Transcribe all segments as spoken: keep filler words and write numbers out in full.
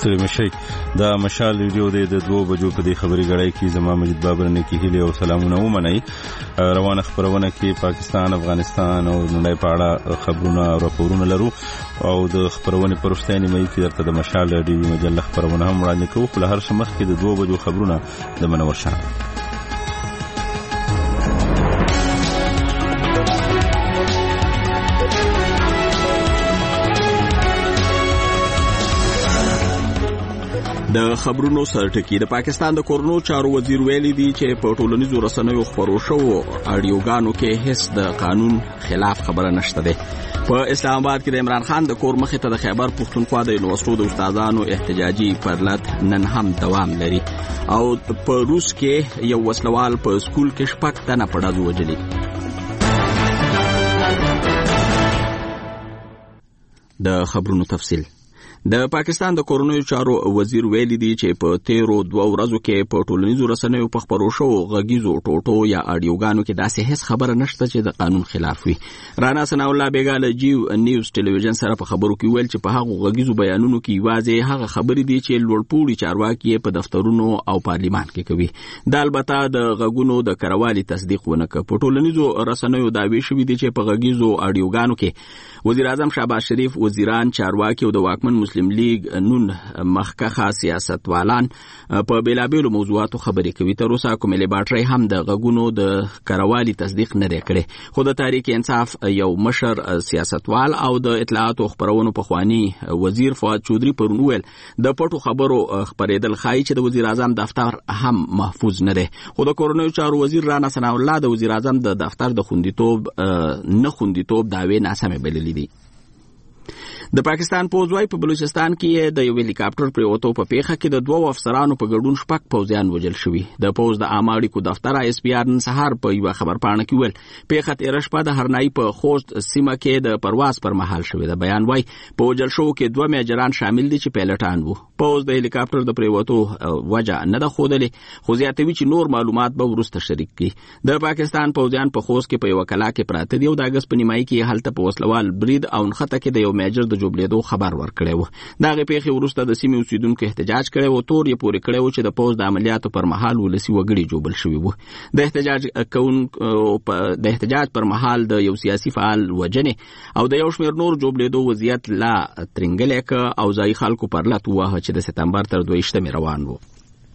ستړي مشي دا مشال ریډیو د دوه بجو په دې خبري غړای کې زما مجید بابر نه کې هلي او سلامونه ومني. روانه خبرونه کې پاکستان، افغانستان او نړۍ په اړه خبرونه او راپورونه لرو او د خبرونه پرشتاني مې کې درته د مشال ریډیو مجله خبرونه هم وړاندې کوو. په هر څه مخ کې د دوه بجو خبرونه د منور شاه. د خبرونو سرټکی د پاکستان د کورونو چارو وزیر ویلي دی چې په ټولنیزو رسنیو خبرو شوو اډیوګانو کې هیڅ د قانون خلاف خبره نشته ده. په اسلام آباد کې د عمران خان د کور مخې ته د خیبر پښتونخوا د یونیورسيټو د استادانو احتجاجي پرلط نن هم دوام لري او په روس کې یو وسلوال په سکول کې شپږ تنه پړاز وجلي. د خبرونو تفصیل. د پاکستان د کورونو چارو وزیر ویلي دی چې په تیرو دوه ورځو کې په ټولنیزو رسنیو په خبرو شو غږیزو ټوټو یا اډیوګانو کې داسې هیڅ خبره نشته چې د قانون خلاف وي. رانا ثنا الله بیګاله جیو نیوز ټلویزیون سره په خبرو کې ویل چې په هغه غږیزو بیانونو کې واځي هغه خبرې دي چې لوړپوړي چارواکي په دفترونو او پارلیمان کې کوي. د البته د غږونو د کروالي تصدیق ونکړ. په ټولنیزو رسنیو داوی شوې دي چې په غږیزو اډیوګانو کې وزیر اعظم شهباز شریف، وزیران، چارواکي او د واکمن مسلم لیگ نون مخکخه سیاستوالان په بیلابیلو موضوعاتو خبرې کوي. تر اوسه کومې لیبارټري هم د غږونو د کروالي تصدیق نه کړي، خو د تحریک انصاف یو مشر سیاستوال او د اطلاعات او خبرونو پخوانی وزیر فؤاد چودري پرون ویل د پټو خبرو خبرېدل ښایي چې د وزیر اعظم دفتر هم محفوظ نه دی. خو د کورونیو چارو وزیر رانا ثنا الله د وزیر اعظم د دفتر د خوندیتوب نه خوندیتوب داوی ناسمه بللې دي. د پاکستان پوځوي په بلوچستان کې د یو هلیکاپټر پریوتو په پیښه کې د دوه افسرانو په ګډون شپږ پوځیان وژل شوي. د پوځ د عامه اړیکو دفتر اس پی آر نن سهار په یو خبرپاڼه کې ویل پیښه تیر شپه د هرنای په خوست سیمه کې د پرواز پر مهال شوې ده. بیان وايي په وژل شو کې دوه میجران شامل دي چې پیلټان وو. پوځ د هلیکاپټر د پریوتو وجه نه ده ښودلې، خو زیاتوي چې نور معلومات به وروسته شریک کړي. د پاکستان پوځیان په خوست کې په یو کلا کې پراته دي او د اگست په نیمایي کې هلته په وسلوال برید او نخته کې د یو میجر د جوړېدو خبر ورکړی و. دغه پیښې وروسته د سیمې اوسیدونکو احتجاج کړی و. تور یې پورې کړی و چې د پوځ د عملیاتو پر مهال ولسي وګړي جوړل شوي وو. د احتجاج کوونکو د احتجاج پر مهال د یو سیاسي فعال وجنې او د یو شمېر نور جوړېدو وضعیت لا ترنګلې ک او ځای خلکو پر لټ وه چې د سپتمبر تر دوه ویشتمې روان وو.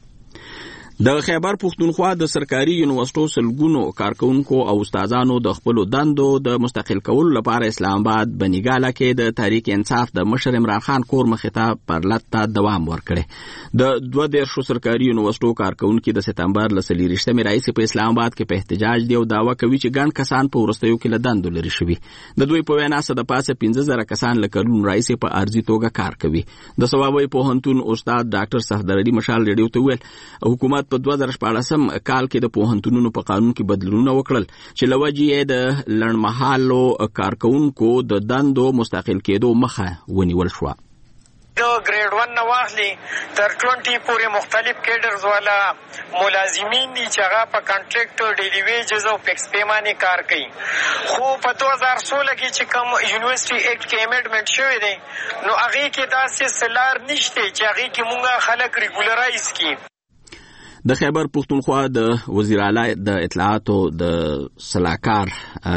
د خیبر پښتونخوا د سرکاري یونیورسيټو سلګونو کارکونکو او استادانو د خپل دندو د مستقل کولو لپاره اسلام آباد بنیګاله کې د تحریک انصاف د مشر عمران خان کور مخې پر لټه دوام ورکړي. د دوه دیرشو سرکاري یونیورسيټو کارکونکو د سپتمبر لسلی رښتمه رئیس په اسلام آباد کې په احتجاج دی او داوا کوي چې ګڼ کسان په ورستیو کې له دندو لري شوي. د دوی په وینا سره د پاسه پنځه زره کسان له کلون رئیس په ارزي توګه کار کوي. د ثوابوي پوهنتون استاد ډاکټر صفدر علي مشال ریډیو ته ویل حکومت په دوه زره شپاړسم کال کې د پوهنتونونو په قانون کې بدلونونه وکړل چې لوجې د لړمحالو کارکونکو د دندو مستقل کېدو مخه ونیول شو. د ګریډ ون نه واخلي تر بیست پورې مختلف کیډرز والا ملازمین دي چې هغه په کانټریکټ ډیلی ویجز او فکس پیمانې کار کوي. خو په دوه زره سوله کې چې کوم یونیورسيټي ایکټ کې امندمنت شوی دی نو هغه کې داسې سلار نشته چې هغه کې مونږه خلک ریګولرایز کړي. د خیبر پښتونخوا د وزیر اعلی د اطلاعاتو د سلاکار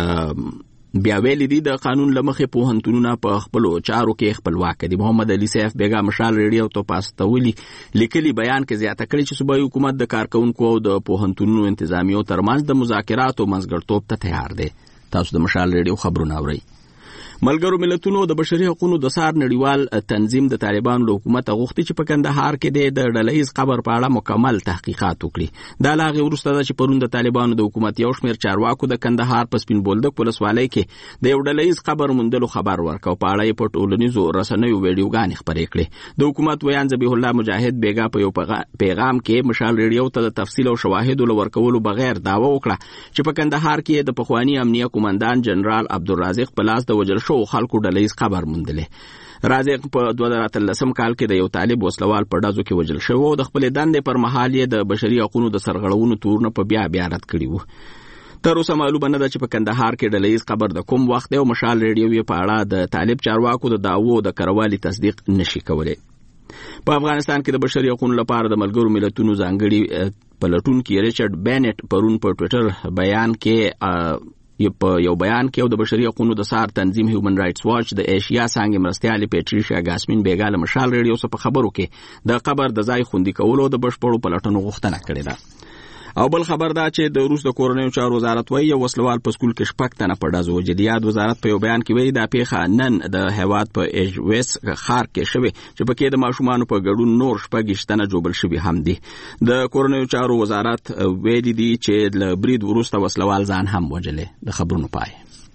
بیا ویلي دي د قانون لمخې پوهنتونونه په خپلو چارو کې خپلواک دي. محمد علي سیف بیګا مشال ریډیو ته پاستولي لیکلي بیان کې زیاته کړې چې صوبایي حکومت د کارکونکو او د پوهنتونونو انتظامیو ترمنځ د مذاکراتو منځګړیتوب ته تیار دی. تاسو د مشال ریډیو خبرونه اورئ. ملګرو ملتونو د بشري حقوقو د سار نړیوال تنظیم د طالبانو له حکومت غوښتي چې په کندهار کې د ډلهیز قبر په اړه مکمل تحقیقات وکړي. دا لاغه وروسته چې پرون د طالبانو د حکومت یو شمېر چارواکو د کندهار په سپین بولدک ولسوالۍ کې د یو ډلهیز قبر موندلو خبر ورکاو. په اړه په ټولنیزو رسنیو ویډیوګانې خپرې کړې. د حکومت ویان ذبیح الله مجاهد بیګا په یو پیغام کې مشال ریډیو ته د تفصیل او شواهد ورکولو بغیر داوا وکړه چې په کندهار کې د پخوانی امنیه قومندان جنرال عبدالرازق په لاس د وژل شو خلکو ډلهیز خبر موندلې. رازق په دوه زره اتلسم کال کې د یو طالب وسلوال په ډزو کې وژل شو او د خپل دندې پر مهال یې د بشري حقوقو د سرغړونو تورونه په بیا بیا رد کړي وو. تر اوسه معلومه نه ده چې په کندهار کې ډلهیز قبر د کوم وخت او مشال ریډیو په اړه د طالب چارواکو د داوو د کروالي تصدیق نشي کولای. په افغانستان کې د بشري حقوقو لپاره د ملګرو ملتونو ځانګړي پلټونکي ریچارډ بینټ پرون په ټوئیټر بیان کې په یو بیان کې د بشري حقوقو د سار تنظیم هیومن رائټس واچ د ایشیا څنګه مرستيالي پیټریشیا ګاسمین بیګاله مشال ریډیو سره په خبرو کې د قبر د ځای خوندي کولو د بشپړو پلټنو غوښتنه کړې ده. او بل خبر دا چې د روس د کورنیو چارو وزارت وایي یو وسلوال په سکول کې شپږ تنه په ډزو جديات وزارت په یو بیان کې وایي دا پیښه نن د هیواد په ایجویس ښار کې شوه چې پکې د ماشومان په ګډون نور شپږ تنه جوړل شوي هم دي. د کورنیو چارو وزارت ویلي دی چې د برید وروسته وسلوال ځان هم وجلې. د خبرونو پای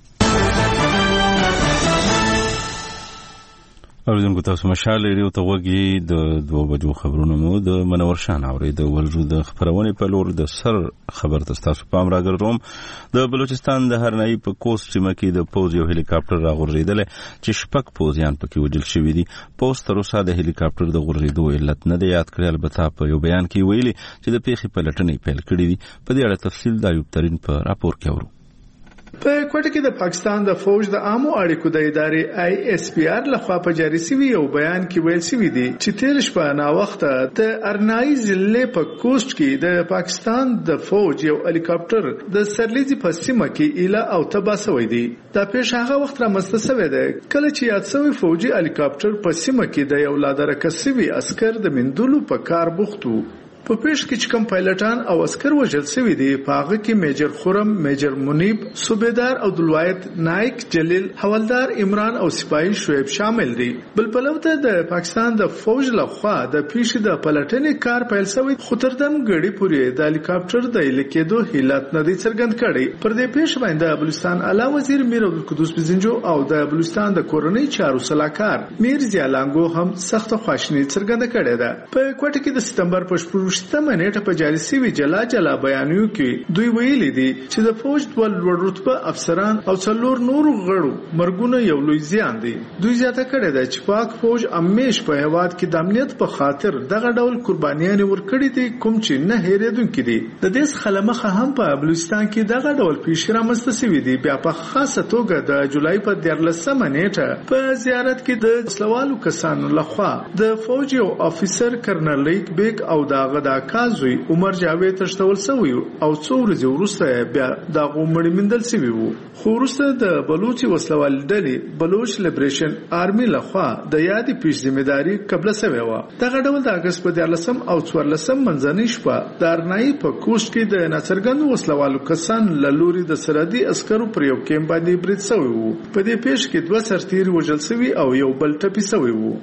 اوریدونکو تاسو مشال ریډیو ته وګورئ. د دوه بجو خبرونه مو د منور شان اوري د ولرو د خبرونه په لور د سر خبر تاسو پام راګرځوم. د بلوچستان د هرنای په کوست سیمه کې د پوز یو هلیکاپټر راغورځیدل چې شپږ پوزیان پکې وجل شوی دي. پوست تر اوسه د هلیکاپټر د غورځیدو علت نه دی یاد کړی، البته په یو بیان کې ویلي چې د پیښې پلټنې پیل کړې دي. په دې اړه تفصیل د ایوب ترين په راپور کې اورو. په کوټه کې د پاکستان د فوج د عامو اړیکو د ادارې آی اس پی آر لخوا په جاری شوی یو بیان کې ویل شوی دی چې تیر شپه نا وخت د ارنای ضلع په کوست کې د پاکستان د فوج یو هلیکاپټر د سرلیزي په سیمه کې اله او تبا شوی دی. دا پیښه هغه وخت را مستسوي ده کله چې یاد شوی فوجي هلیکاپټر په سیمه کې د یو لادرکه سوي عسكر د مندلو په کار بوختو. په پیښ کې چې کوم پایلټان او عسكر وژل شوی دي په هغه کې میجر خرم، میجر منیب، صوبیدار او دلوایت نایک جلیل، حوالدار عمران او سپاهی شعیب شامل دي. بل پلوته د پاکستان د فوج لخوا د پیښې د پلټنې کار پیل شوی، خو تر دم غړي پورې د هلیکاپټر د لیکېدو هیلات نه دي څرګند کړي. پر دې پیښه باندې بلوچستان اعلی وزیر میر عبدالقدوس بزنجو او د بلوچستان د کورنۍ چارو سلاکار میر زیالانګو هم سخت خواشنی څرګند کړي ده. په کوټه کې د سپتمبر په شتمه نیټه په جاری سوي جلا جلا بیانیو کې دوی ویلي دي چې د فوج ډول لوړ رتبه افسران او څلور نورو غړو مرګونه یو لوی زیان دي. دوی زیاته کړې ده چې پاک فوج همیش په هواد کې د امنیت په خاطر دغه ډول قربانیانه ورکړي دي کوم چې نه هېریدونکي دي. د دې خلمخه هم په بلوچستان کې دغه ډول پیښې رامنځته شوي دي. بیا په خاصه توګه د جولای په دیارلسمه نیټه په زیارت کې د وسلوالو کسانو لخوا د فوج یو افیسر کرنل لیک بیگ او دغه د کازوی عمر جاوید تشتول سوی او څو ورځې وروسته بیا د غومړی مندل سوی وو. خو وروسته د بلوچي وسلوال ډلې بلوچ لیبریشن آرمي لخوا د یادې پیښ ذمہداري قبل سوی و. دغه ډول د اگست په دیارلسم او څوارلسم منځنۍ شپه د ارنای په کوست کې د ناڅرګندو وسلوالو کسان لوري د سرحدي عسکرو پر یو کیمپ باندې برید سوی وو. په دې پیښ کې دوه سرتیري وژل سوي او یو بل ټپي سوی وو.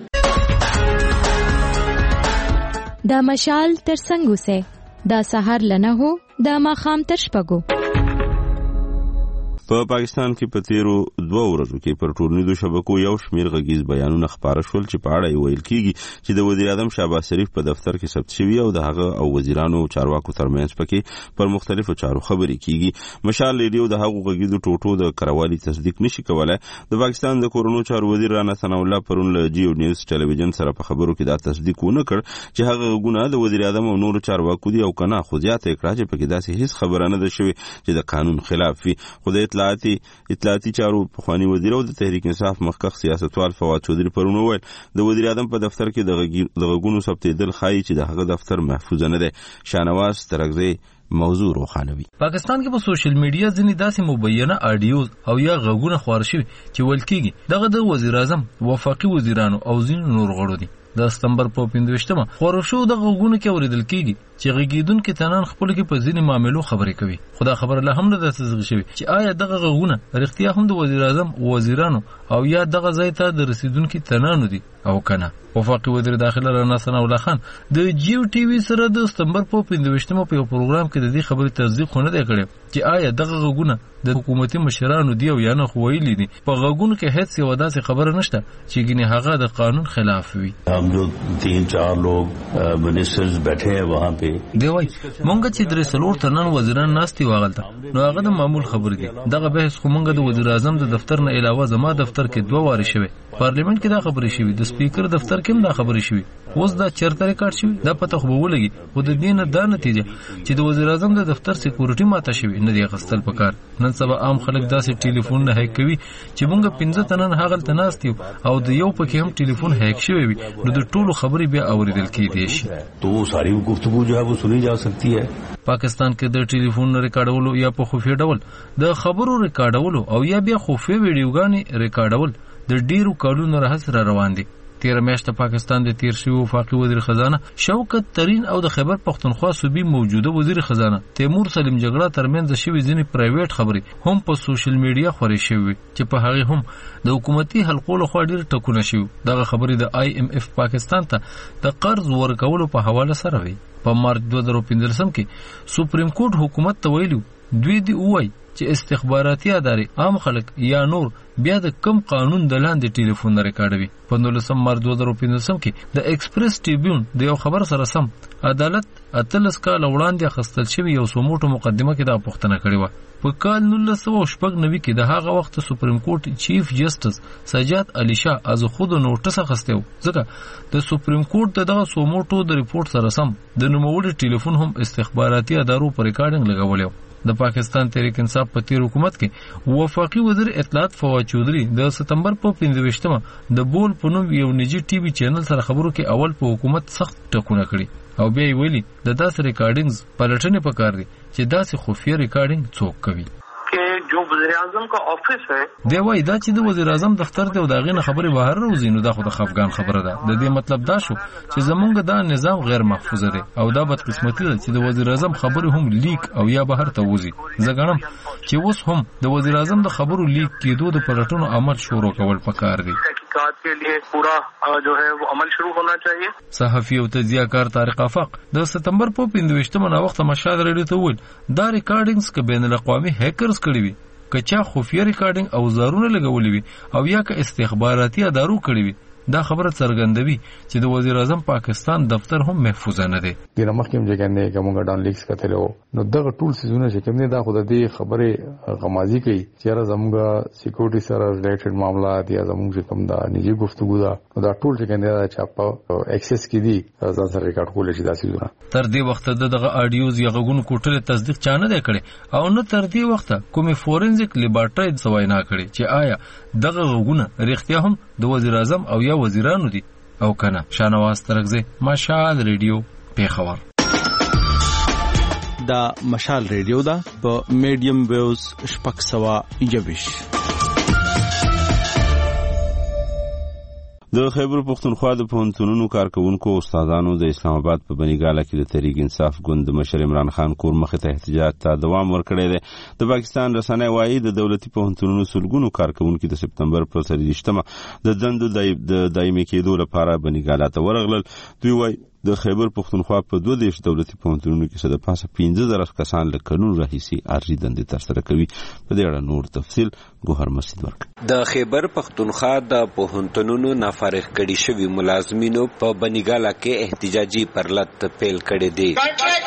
دا مشال تر څنګه سه دا سحر لنه هو دا ماخام تر شپګو. په پاکستان کې په تیرو دوه ورځو کې پر ټولنیزو شبکو یو شمیر غږیز بیانونه خبره شول چې په اړه ویل کیږي چې د وزیر اعظم شهباز شریف په دفتر کې ثبت شوی او د هغه او وزیرانو او چارواکو ترمنځ پکې پر مختلفو چارو خبرې کیږي. مشال ریډیو د هغه غږیزو ټوټو د کروالي تصدیق نشي کولای. د پاکستان د کورونو چارو وزیر رانا ثنا الله پرون له جیو نیوز ټلویزیون سره په خبرو کې دا تصدیق ونه کړ چې هغه غږونه د وزیر اعظم او نورو چارواکو دي او کنه خو زیاته کړه چې پکې داسې هیڅ خبره نه ده شوی چې د قانون خلاف وي. خو د اطلاعاتي اطلاعاتي چارو پخوانی وزیر او د تحریک انصاف مخکښ سیاستوال فواد چودري پرون وویل د وزیر اعظم په دفتر کې د غږونو ثبتېدل ښایي چې د هغه دفتر محفوظ نه دی. شاهنواز ترکزی موضوع روښانوي. پاکستان کې په سوشل میډیا ځینې داسې مبینه اډیوز او یا غږونه خپاره شوي چې ویل کېږي دغه د وزیر اعظم وفاقي وزیرانو او ځینو نور غړو دي. د سپتمبر په پنځویشتمه خپاره شو د غږونو کې اوریدل کېږي چې غږیدونکو تنان خپل کې په ځینې معاملو خبرې کوي. خدا خبر له هم نه تصدیق شوی چې آیا دغه غږونه رښتیا هم د وزیر اعظم وزیرانو او یا دغه ځای ته د رسیدونکو تنانو دي او کنه. وفاقي وزیر داخله رانا ثنا الله خان د جیو ټي وي سره د سپتمبر په پنځویشتمه په یو پروګرام کې د دې خبرې تصدیق نه دی کړی چې آیا دغه غږونه د حکومتي مشرانو دی او یا نه خو ویلي دي. په غږونو کې هیڅ یو داسې خبره نشته چې ګینه هغه د قانون خلاف وي. हम जो तीन चार लोग मिनिस्टर्स बैठे हैं वहाँ पे دی وای مونږ چې درې سلور تنن وزیران ناستي واغلته نو هغه د معمول خبر دي دغه بحث خو مونږ د وزیر اعظم د دفتر نه علاوه زما دفتر کې دوه واره شوی پارلیمنت کې دا خبرې شوی د سپیکر دفتر کې هم دا خبرې شوی اوس دا چرته ریکارډ شوی دا پته خو به ولګي خو د دې نه دا نتیجه چې د وزیر اعظم د دفتر سکیورټي ماته شوی نه دی غستل پکار نن سبا عام خلک داسې ټلیفون نه هیک کوي چې مونږ پنځه تنن هغلته ناست یو او د یو پکې هم ټلیفون هیک شوی وي نو د ټولو خبرې بیا اوریدل کېدای شي تو ساری گفتگو جو ہے وہ سنی جا سکتی ہے پاکستان کې د ټلیفون ریکارډولو یا په خفي ډول د خبرو ریکارډولو او یا بیا خفي ویډیوګانې ریکارډول د ډیرو کارونو راهس را روان دي تیر میاشت پاکستان د تیر شوی وفاقي وزیر خزانه شوکت ترين او د خیبر پختونخوا صوبې موجوده وزیر خزانه تیمور سلیم جګړه ترمنځ شوی ځینې پرایویټ خبرې هم په سوشل میډیا خوري شوی چې په هغه هم د حکومتي حلقو له خوا ډیر ټکونه شوی دغه خبرې د آی ایم اف پاکستان ته د قرض ورکولو په حواله سره وی په مارچ دوه هزار پنځه کې سپریم کورټ حکومت ته ویلو دوی دی وای چې استخباراتي ادارې عام خلک یا نور بیا د کم قانون د لاندې ټلیفون ریکارډوي په نولسم مارچ دوه هزار پنځه کې د ایکسپریس ټریبیون د یو خبر سره سم عدالت اتلس کال وړاندې اخیستل شوی یو سموټو مقدمه کې دا پوښتنه کړې و په کال نولس سوه شپږ نوي کې د هغه وخت سپریم کورټ چیف جسټس سجاد علي شاه از خود نوټس اخیسته و ځکه د سپریم کورټ دغه سموټو د ریپورت سره سم د نوموړي ټلیفون هم استخباراتي ادارو پر ریکارډینګ لګولیو د پاکستان تحریک انصاف په تیر حکومت کې وفاقي وزیر اطلاعات فواد چودري د ستمبر په پنځه د بول په نوم یو نجی ټي وي چینل سره خبرو کې اول په حکومت سخت ټکونه کړي او بیا ویلي د داسې ریکارډینګز پلټنې پکار دي چې داسې خفیه ریکارډینګ څوک کوي جو وزیر اعظم کا آفس ہے دی وای دا چې د وزیر اعظم دفتر دی او دا غینه خبره بهر راوځي نو دا خو د خفګان خبره ده د دې مطلب دا شو چې زمونږ دا نظام غیر محفوظ دی او دا بدقسمتي ده چې د وزیر اعظم خبره هم لیک او یا بهر ته وځي زه غواړم چې اوس هم د وزیر اعظم د خبرو لیک کېدو د پلټنو عمل شروع کول پکار دي تحقیقات کے لیے پورا جو ہے وہ عمل شروع ہونا چاہیے صحافي او تجزیه‌کار طارق افق د ستمبر په پنځه نا وخت مشاهده لري ته ویل دا ریکارډینګز ک بین الاقوامي هیکرز کړی وي کچا خفیه ریکارډینګ او زارونه لګولې وي او یا که استخباراتي ادارو کړی وي دا خبره څرګندوي چې د وزیر اعظم پاکستان دفتر هم محفوظ نه دی د نمخکم ځګنه کومه ډان لیکس کتلو نو دغه ټول سيزونه چې کوم نه دا خو د دې خبره غمازي کوي چې زموږه سکیورټي سره ریلیټډ معاملات یا زموږ کوم دا نجی گفتگو دا دا ټول چې کنه دا چاپه اکسس کړي ځان سره ریکارډ کول شي دا سيزونه تر دې وخت دغه اډیوز یا غوګونو کوټل تصدیق چانه دی کړي او نه تر دې وخت کومه فورنزیک لیبارټری سوای نه کړي چې آیا دغه غوګونه رښتیا هم د وزیر اعظم او یا وزیرانو دي او کنه شانواز ترغزه مشال ریډیو پیښور دا مشال ریډیو دا په میډیم ویوز شپږ سوه یوویش د خیبر پختونخوا د پوهنتونونو کارکونکو استادانو د اسلام آباد په بنیګاله کې د تحریک انصاف ګوند مشر عمران خان کور مخ ته احتجاج ته دوام ورکړی دی د پاکستان رسنۍ وايي د دولتي پوهنتونونو سلګونو کارکونکو د سپتمبر پر څلوېښتمه د دندو د دایمي کېدو لپاره بنیګاله ته ورغلل دوی وايي د خیبر پختونخوا په دوه دیش دولتي پوهنتونونو کې څه د پاسه پنځه زره کسان له قانون راهیسي ارزي دندې ترسره کوي په دې اړه نور تفصیل ګوهر مسجد ورکړي د خیبر پختونخوا د پوهنتونونو نافارغ کړي شوی ملازمینو په بنیګاله کې احتجاجي پرلط پیل کړي دي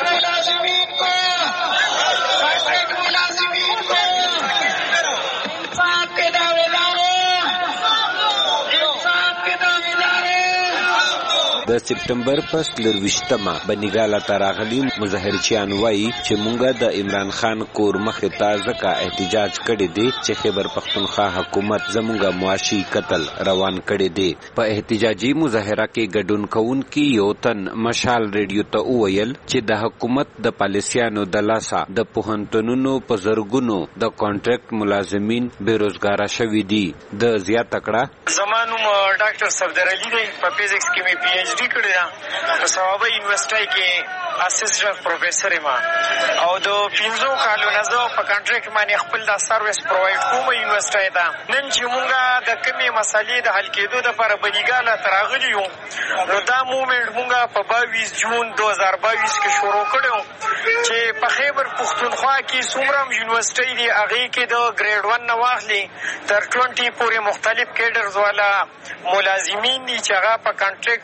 د سپتمبر په څلورویشتمه بنیګاله ته راغلي مظاهرچیان وایي چې مونږ د عمران خان کور مخې ته ځکه احتجاج کړی دی چې خیبر پختونخوا حکومت زمونږ معاشي قتل روان کړی دی په احتجاجي مظاهره کې ګډون کوونکي یو تن مشال ریډیو ته وویل چې د حکومت د پالیسیانو د لاسه د پوهنتونونو په زرګونو د کانټریکټ ملازمین بیروزګاره شوي دي د زیات تکړه زمانوم ډاکټر صفدر علي دی په فزکس کې مې پی ایچ ډي کړی ده په صوابه یونیورسيټي کې اسسټنټ پروفیسور ما او د پنځو کالو نه زه په کانټریکټ باندې خپل د سرویس پرووایډ کوم یونیورسيټي ته نن چې مونږه د کمی مسالې د حل کېدو لپاره بنیګاله تراغلی یو نو دا موومېنټ مونږه په باییس جون دوه هزار باییس کې شروع کړو چې په خیبر پختونخوا کې څومره یونیورسيټي دي هغه کې د ګریډ ون نه واخلي تر بیست پورې مختلف کیډرز والا ملازمین دي چې هغه په کانټریکټ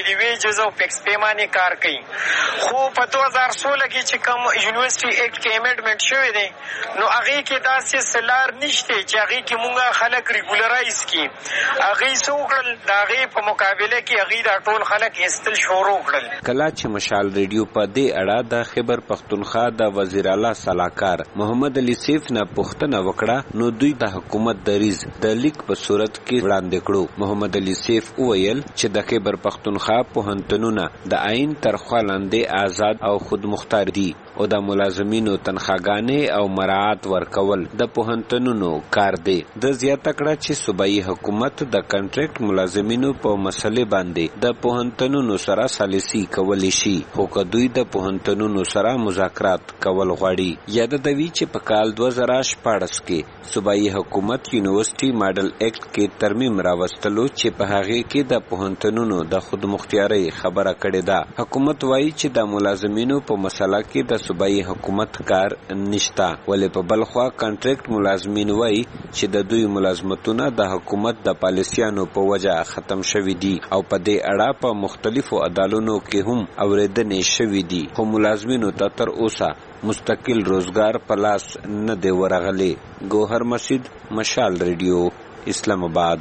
ډیلی ویجز او فکس پیمانې کار کوي. خو په دوه هزار سوله کې چې کوم یونیورسيټي ایکټ کې امندمنت شوی دی نو هغې کې داسې سلار نشته چې هغې کې مونږ خلک ریګولرایز کړي. هغې څه وکړل د هغې په مقابله کې هغې دا ټول خلک ایستل شروع کړل. کله چې مشال ریډیو په دې اړه د خیبر پښتونخوا د وزیر اعلی سلاکار محمد علي سیف نه پوښتنه وکړه نو دوی د حکومت دریځ د لیک په صورت کې وړاندې کړو. محمد علي سیف وویل چې د خیبر پښتونخوا پوهنتونونه د آئین تر خوا لاندې آزاد او خود مختار دي او د ملازمینو تنخواګانې او مراعات ورکول د پوهنتونونو کار دی. د زیاته کړه چې صوبایي حکومت د کنټریکټ ملازمینو په مسلې باندې د پوهنتونونو سره سالسي کولی شي خو که دوی د پوهنتونونو سره مذاکرات کول غواړي. یاد دوی چې په کال دوه زره شپاړس کې صوبایي حکومت یونیورسيټي ماډل ایکټ کې ترمیم راوستلو چې په هغې کې د پوهنتونونو د خود مختارۍ خبره کړې ده. حکومت وایي چې د ملازمینو په مسله کې د صوبایي حکومت کار نشته ولې په بل خوا کنټریکټ ملازمین وایي چې د دوی ملازمتونه د حکومت د پالیسیانو په وجه ختم شوي دي او په دې اړه په مختلفو عدالتونو کې هم اورېدنې شوي دي خو ملازمینو ته تر اوسه مستقل روزګار په لاس نه دی ورغلی. ګوهر مسجد، مشال ریډیو، اسلام آباد.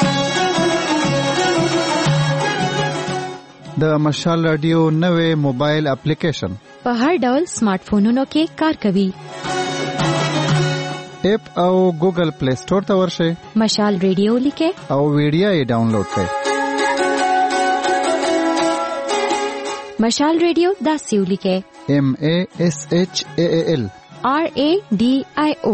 د مشال رادیو نوې موبایل اپلیکیشن په هر ډول سمارټ فونونو کې کار کوي. اپ او ګوګل پلی سٹور ته ورشئ، مشال ریډیو لیکه او ویډیو یې ډاونلوډ کړئ. مشال ریډیو داسې ولیکه ایم ا اس ایچ ا ال آر ا ډي آی او.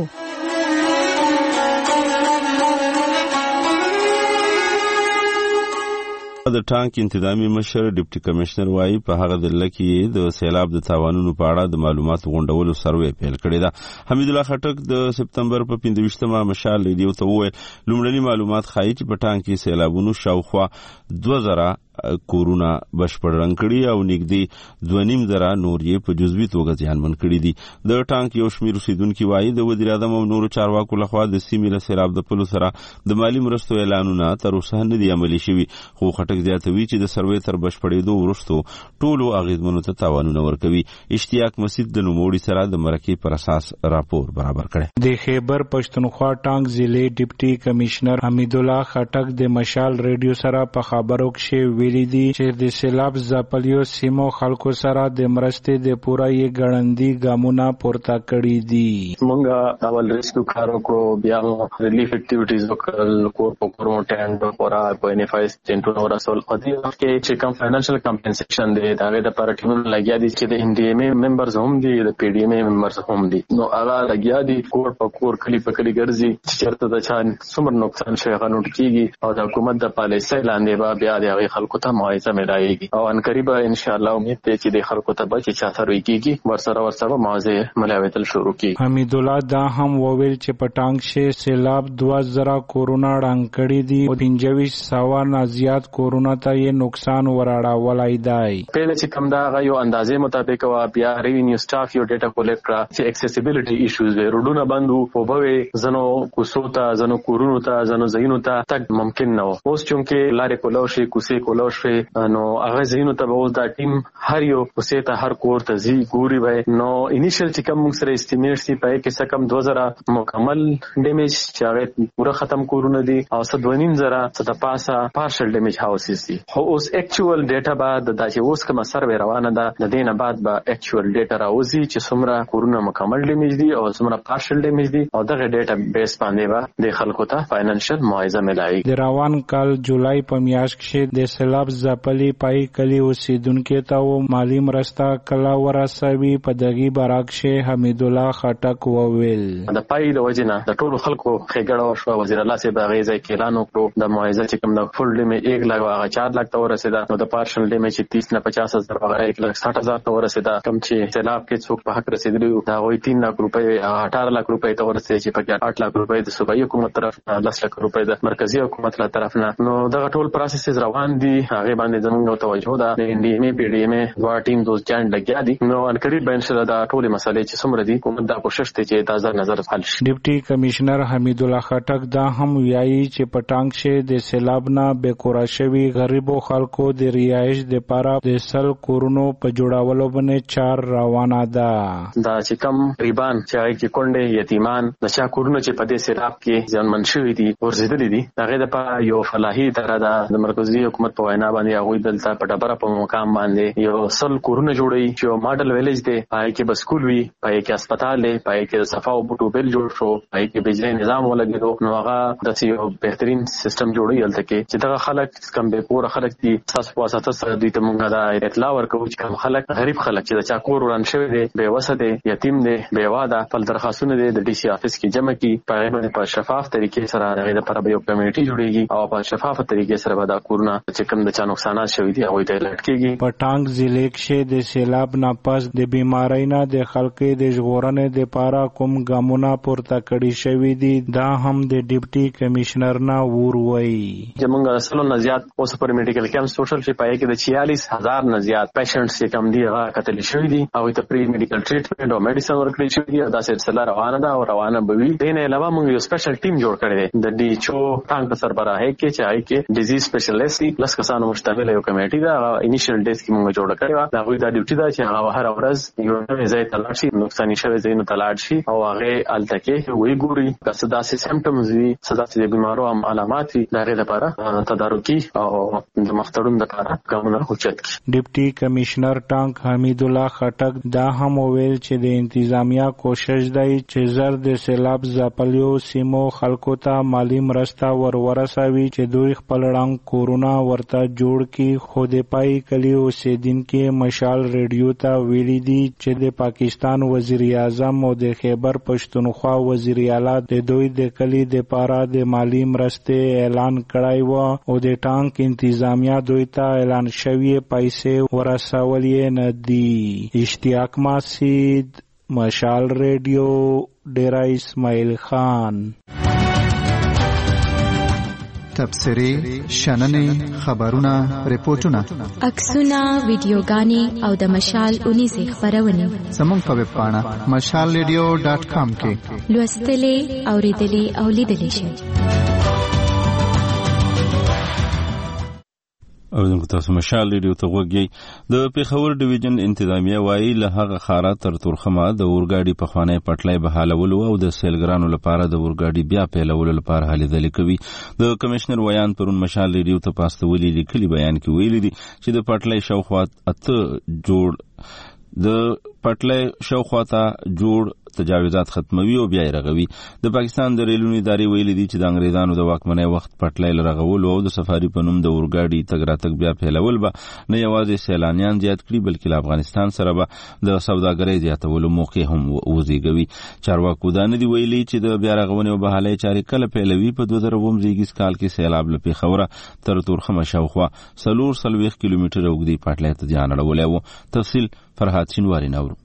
د ټانک انتظامی مشر ډیپټي کمشنر وایي په هغه ځل کې د سیلاب د تاوانونو په اړه د معلوماتو غونډولو سروې پیل کړی ده. حمید الله خټک د سپتمبر په پنځه ویشتمه مشال ریډیو ته وویل لومړني معلومات ښایي چې په ټانک کې سیلابونو شاوخوا دوه زره کورونه بشپړ رنګ کړي او نږدې دوه نیم زره نور یې په جزوي توګه زیانمن کړي دي. د ټانک یو شمېر اوسیدونکي وایي د وزیر اعظم او نورو چارواکو لخوا د سیمې له سیلاب د پلو سره د مالي مرستو اعلانونه تر اوسه نه دي عملي شوي خو خټک زیاتوي چې د سروې تر بشپړېدو وروسته ټولو اغېزمنو ته تاوانونه ورکوي. اشتیاق مسجد د نوموړي سره د مرکې پر اساس راپور برابر کړی. د خیبر پښتونخوا ټانک ضلع ډیپټي کمشنر حمید الله خټک د مشال ریډیو سره په خبرو کې ویلي دي چې د سیلاب ځپلیو سیمو خلکو سره د مرستې د پوره یې ګړندي ګامونه پورته کړي دي. موږ اول ریسکیو کارو کو بیا ریلیف اکټیویټیز وکړل کور په کور ټینډ پورا بینیفایس ټینټو ورسول او دې وخت کې چې کوم فاینانشل کمپنسیشن دی دا غي د پر ټیمونو لګیا دي چې د ان ډي ایم ای ممبرز هم دي د پی ډي ایم ای ممبرز هم دي نو هغه لګیا دي کور په کور کلی په کلی ګرځي چې چرته د چا څومره نقصان شوی غنوټ کیږي او د حکومت د پالیسۍ لاندې به بیا د خلکو ته معاوضه ملایږي او ان قریب ان شاء الله امید دی چې د خلکو ته به چې چا سره کیږي ورسره ورسره معاوضه ملایوتل شروع کیږي. حمید الله دا هم وویل چې په ټانک شې سیلاب دوه زره کورونا ډنګ کړي دي او پنځه سوه نه زیات کورونا ته یې نقصان وراړولای دی. په چې کوم دا غو اندازې مطابق وا بیا ریوینیو سټاف یو ډیټا کولیکټر چې اکسیسیبিলিټي ایشوز وي روډونه بندو او به زنو کوسوتا زنو کورونو ته زنو زینو ته تک ممکن نه و. اوس چونکه لارې کولو شي کوسې کولو شي نو هغه زینو ته به دا ټیم هر یو کوسې ته هر کور ته زی ګوري وای نو انیشل چې کوم موږ سره استیمیټ سي پای کې څه کم دوه زره مکمل ډیمیج چې هغه پوره ختم کورونه دي او څه دوه نیم زره څه د پاسه پارشل ډیمیج هاوسز دي. خو اوس اکچوال ډیټا بعد د چې اوس کوم سروې روانه ده د دینه بعد به اکچوال ډیټا راوځي چې څومره کورونه مکمل ډیمیج دي او څومره پارشل ډیمیج دي او دغه ډیټا بیس باندې به د خلکو ته فاینانشل معاوضه ملایي. د روان کال جولای په میاشت کې د سیلاب ځپلي پای کلی اوسیدونکو ته مالی مرسته کلا ورسوي په دغه براکشه حمید الله خټک وویل. د پای د وجنه د ټولو خلکو خېګړه وشو وزیر الله سي باغې ځای اعلان وکړو د معاوضه چې کوم د فل ډیمیج یک لک هغه چار لک ته ورسېده نو د پارشل ډیمیج تیس نه پچاس هزار هغه یک لک ساठ هزار ته ورسېده کوم چې سیلاب کې څوک په حق رسیدلی دا وایي تین لک روپۍ اٹھارہ لک روپۍ ته ورسېږي چې په آठ لک روپۍ د صوبایي حکومت طرف دس لک روپۍ د مرکزی حکومت له طرف نه نو دغه ټول پروسس روان دي هغه باندې زموږ توجه ده. د ان ډي ایم ای پی ډي ایم ای دوا ټیم دوه جان لګیا دي. نو ان قریب به ان شاء الله دا ټول مسلې چې څومره دي کوم دا کوشش ته چې تازه نظر حل شي. ډیپټي کمشنر حمید الله خټک دا هم ویایي چې پټانګ شه د سیلاب نه بے کورا شوی غریبو خلکو د ریایش د پاره د سل کورونو په جوړاولو باندې چار روانه ده. دا چې کم ریبان چې هغه کې کونډې یتیمان د چا کورونه چې په دې سیلاب کې ځانمن شوي دي ورزيدلې دي هغه د په یو فلاحي اداره د مرکزی حکومت په وینا باندې هغه دلته په ډبره په مقام باندې یو سل کورونه جوړي چې ماډل ویلج دی پای کې بسکول وي پای کې هسپتال دی پای کې صفا او بوټو بل جوړ شو پای کې بجلی نظام ولګیدو. نو هغه د یو بهترین سیستم جوړي هلته کې چې دا خلک کم به پور خلک دي تاسو په اساس سره دوی ته مونږه دا اطلاع ورکو چې کوم خلک غریب خلک چې د چا کور وران شوی دی بے وسه دی یتیم دی بے واده فل درخواستونه دي د ډي سي افیس کې جمع کی په باندې په شفاف طریقې سره هغه د پر یو کمیټي جوړیږي او په شفاف طریقې سره به دا کورونه چې کوم د چا نقصانات شوی دي هغه ته الرټ کیږي. پټانګ ضلع کې د سیلاب نه پس د بیماری نه د خلکو د ژغورنې د پاره کوم ګامونه پورته کړی شوی دي دا هم د ډیپټي کمشنر نه وروي. زمونږ اصلو نه زیات اوس پر میډیکل کیمپ سوشل شي پای کې د چھیالیس هزار نه زیات پیشنټس چې کم دي هغه کتل شوی دي او ته پری میډیکل ټریټمنټ او میډیسن ورکړي شوی دي دا سلسله روانه ده او روانه به وي. دین علاوه موږ یو سپیشل ټیم جوړ کړی دی د ډي ایچ او ټانګ په سربراهي کې چې هغه کې ډیزیز سپیشلیسټ لس کسانو مشتمل یو کمیټي ده. انیشل ډیز کې موږ جوړ کړی و دا غوډه دا ډیوټي ده چې هغه هر ورځ یو نوې ځای ته لاړ شي نقصان شوی ځای ته لاړ شي او هغه التکه وی ګوري که څه داسې سیمپټمز وي څه داسې بیمارو هم علامات وي دا غي لپاره تدارکي او د مختړون لپاره کومه اوچت کی. ډیپټي کمشنر ټانک حمید الله خټک دا هم ویل چې د انتظامیه کوشش دی چې زر د سیلاب ځپلیو سیمو خلکو ته مالی مرسته ورورسوي چې دوی خپل رنګ کورونا ورته جوړ کی. خو د پای کلی اوسیدونکو مشال ریډیو ته ویلي دي چې د پاکستان وزیر اعظم او د خیبر پښتونخوا وزیر اعلی د دوی د کلی د پاره د مالی مرستې اعلان کړای و او د ټانک انتظامیه دوی ته اعلان شوی پیسې ورسولې نه دي. اشتیاق ماسید مشال ریډیو ډیرا اسماعیل خان. تبصری شننې خبرونه ریپورتونه عکسونه ویډیوګانې او د مشال اونیزه خبرونه زموږ په ویب پاڼه مشال ریډیو ډاټ کام کې لوستلې اوریدلې او لیدلې شئ. او دغه تاسو مشال ریډیو ته وګورئ. د پیښور ډیویژن انتظامیه وايي له هغه خارا تر تورخمه د اورګاډي په خوانې پټلۍ بحالولو او د سیلګرانو لپاره د اورګاډي بیا پیلولو لپاره هلې ځلې کوي. د کمشنر ویان پرون مشال ریډیو ته پاستولي لیکلي بیان کې ویلي دي چې د پټلۍ شاوخوا اته جوړ د پټلۍ شاوخوا ته جوړ تجاوزات ختموي او بیا یې رغوي. د پاکستان د ریلونو ادارې ویلي دي چې د انګریزانو د واکمنۍ وخت پټلۍ لرغولو او د سفاري په نوم د اورګاډي تګ راتګ بیا پیلول به نه یوازې سیلانیان زیات کړي بلکې له افغانستان سره به د سوداګرۍ زیاتولو موقع هم وزیږوي. چارواکو دا نه دي ویلي چې د بیا رغونې او بحالۍ چارې کله پیلوي. په دوه زره اووه زیږیز کال کې سیلاب له پیښوره تر تورخمه شاوخوا څلور څلوېښت کیلومتره اوږدې پټلۍ ته زیان اړولی و. تفصیل فرهاد شینواري نورو.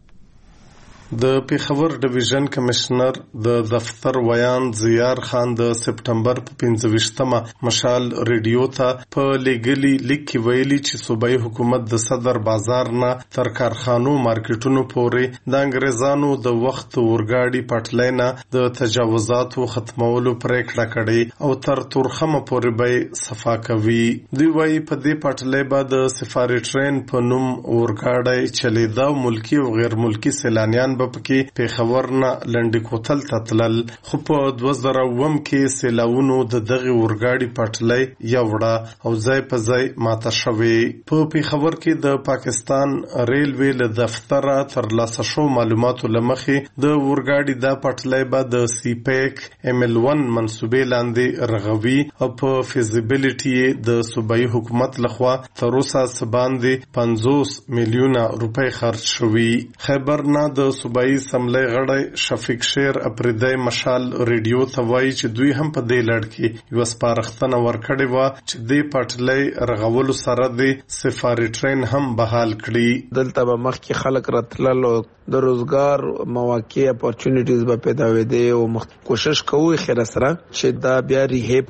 د پیښور ډیویژن کمشنر د دفتر ویان زیار خان د سپټمبر په پنځه ویشتمه مشال ریډیو ته په لګلی لیک کې ویلي چې صوبایي حکومت د صدر بازار نه تر کارخانو مارکیټونو پورې د انګریزانو د وخت اورګاډي پټلۍ نه د تجاوزاتو ختمولو پریکړه کړې او تر تورخمه پورې به صفا کوي. دوی وايي په دې پټلۍ به د سفاري ټرین په نوم اورګاډي چلیدا ملکی او غیر ملکی سیلانیان پکې پیښور نه لنډی کوتل ته تلل. خو په دوه زره اووه کې سیلاونو د دغه اورګاډي پټلۍ یوړه او ځای په ځای ماته شوې. په پیښور کې د پاکستان ریلوی له دفتره تر لاسه شو معلوماتو لمخې د اورګاډي دا پټلۍ به د سی پیک ام ال ون منصوبې لاندې رغوي او په فیزیبیلیټي د صوبایي حکومت لخوا تر اوسه باندې پنځوس میلیونه روپۍ خرج شوي. خیبر نه د صوبایي سملې غړی شفیق شیر اپریدی مشال ریډیو ته وایي چې دوی هم په دې لړ کې یو سپارښتنه ورکړې وه چې دې پټلۍ رغولو سره د سفاري ټرین هم بحال کړي. دلته به مخکې خلک راتلل او د روزګار مواقع اپورچونټیز به پیدا وېدې او کوشش کوو خیر سره چې دا بیا ریهیب کو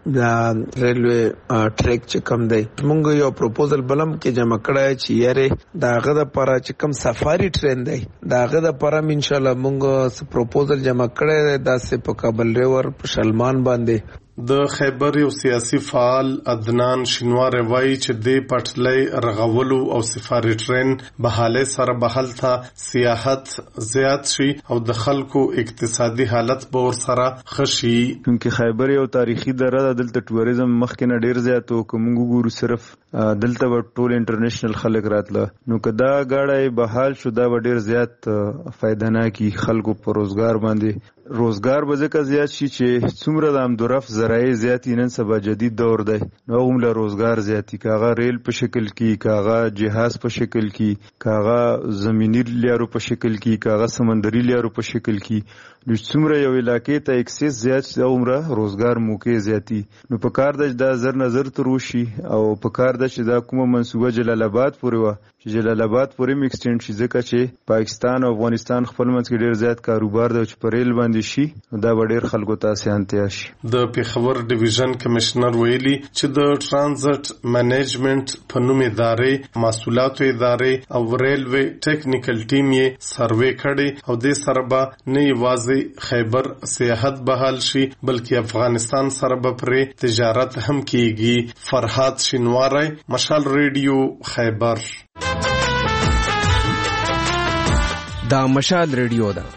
دا ریلوی ټریک چې کم دی موږ یو پروپوزل بلم کې جمع کړای چې یاره داغه د لپاره چې کم سفاری ټرین دی داغه د لپاره ان شاء الله موږ پروپوزل جمع کړی دا سه په کابل ریور په سلمان باندې د خیبر یو سیاسي فعال عدنان شینوار وایي چې د پټلۍ رغولو او سفاري ټرین بحاله سره بحال ته سیاحت زیات شي او د خلکو اقتصادي حالت به ور سره خشي کیونکه خیبر یو تاریخي دره ده دلته ټوریزم مخکې نه ډیر زیات او کوم ګورو صرف دلته به ټول انټرنیشنل خلک راتله نو کدا غاړه بحال شو دا ډیر زیات فائدہ نه کی خلکو په روزګار باندې روزګار به ځکه زیات شي چې څومره د امدورف زراعي زیاتی نن سبا جدید دور دی نو هم له روزګار زیاتی کاغه ریل په شکل کې کاغه جهاز په شکل کې کاغه زمینی لیارو په شکل کې کاغه سمندري لیارو په شکل کې نو څومره یو علاقې ته اکسس زیات شي عمره روزګار موقع زیاتی نو په کار د دا زر نظر تر وشي او په کار د چې دا کومه منسوبه جلال آباد پورې و چې جلال آباد پورې میکسټینډ شي ځکه چې پاکستان او افغانستان خپل منځ کې ډیر زیات کاروبار دی چې په ریل باندې شي دا ډیر خلکو ته اسانتیا شي د پیښور ډیویژن کمشنر ویلي چې د ترانزیت منیجمنت په نوم ادارې مسؤلیت ادارې او ریلوی ټیکنیکل ټیم یې سروې کړي او د سره به نه یوازې خیبر سیاحت بحال شي بلکې افغانستان سره به پرې تجارت هم کیږي فرحات شینواری مشال ریډیو خیبر دا مشال ریډیو ده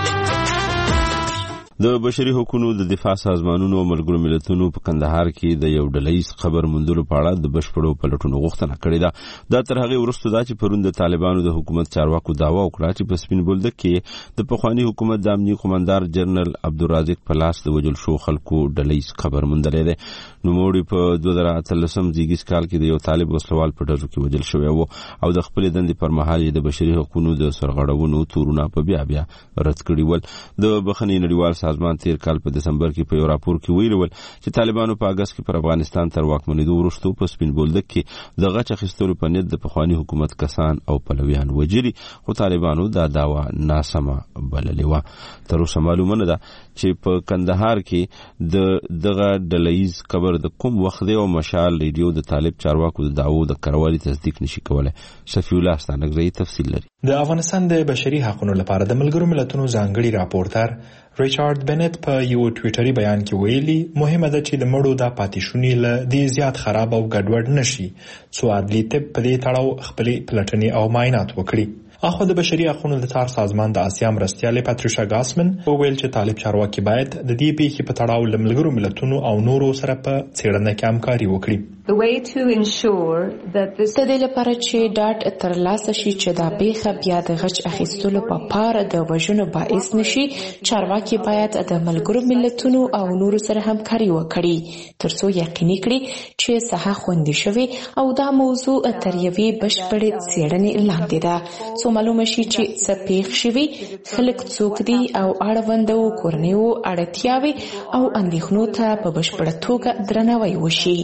د بشري حقوقو د دفاع سازمانونو او ملګرو ملتونو په کندهار کې د یو ډلهیز خبر موندلو په اړه د بشپړو پلټونو غوښتنه کړې ده دا تر هغه وروسته دا چې پرون د طالبانو د حکومت چارواکو داوا وکړه چې په سپین بولدک کې د پخوانی حکومت د امنیتي قومندان جنرال عبدالرازق په لاس د وجل شو خلکو ډلهیز خبر موندلې ده نوموړي په دوه زره اتلسم زیږیز کال کې د یو طالب وسلوال په ډزو کې وجل شوی و او د خپل دندې پر مهال د بشري حقوقو د سرغړونو تورونه په بیا بیا رد کړي ول د بخښنې نړیوال سازمان تیر کال په دسمبر کې په یو راپور کې ویلي ول چې طالبانو په اگست کې پر افغانستان تر واکمنېدو وروسته په سپین بولدک کې د غچ اخیستلو په نیت د پخوانی حکومت کسان او پلویان وجري خو طالبانو دا داوا ناسمه بللې و تر اوسه معلومه نه ده چې په کندهار کې د دغه ډلهیز خبر د کوم وخت دی او مشال ریډیو د طالب چارواکو د دعوو د کروالي تصدیق نشي کولای شفیع الله ستانګزی تفصیل لري د افغانستان د بشري حقوقو لپاره د ملګرو ملتونو ځانګړي راپورټر ریچارډ بنت په یو ټویټري بیان کې ویلي مهمه ده چې د مړو د پاتېشونې له دې زیات خراب او ګډوډ نشي څو عدلي طب په دې تړاو خپل پلټنې او معاینات وکړي اخو د بشري حقوقو د تار سازمان د آسیا مرستیاله پاتریشا ګاسمن ویل چې طالب چارواکي باید د دې پیښې په تړاو له ملګرو ملتونو او نورو سره په څېړنه کې همکاري وکړي د دې لپاره چې ډاټ ترلاسه شي چې دا پیښه بیا د غچ اخیستلو په پاره د وژنو باعث نشي چارواکي باید د ملګرو ملتونو او نورو سره همکاري وکړي ترڅو یقیني کړي چې صحه خوندي شوي او دا موضوع تر یوې بشپړې څېړنې لاندې ده څو معلومه شي چې څه پیښ شوي خلک څوک دي او اړوندو کورنیو اړتیاوې او اندېښنو ته په بشپړه توګه درناوی وشي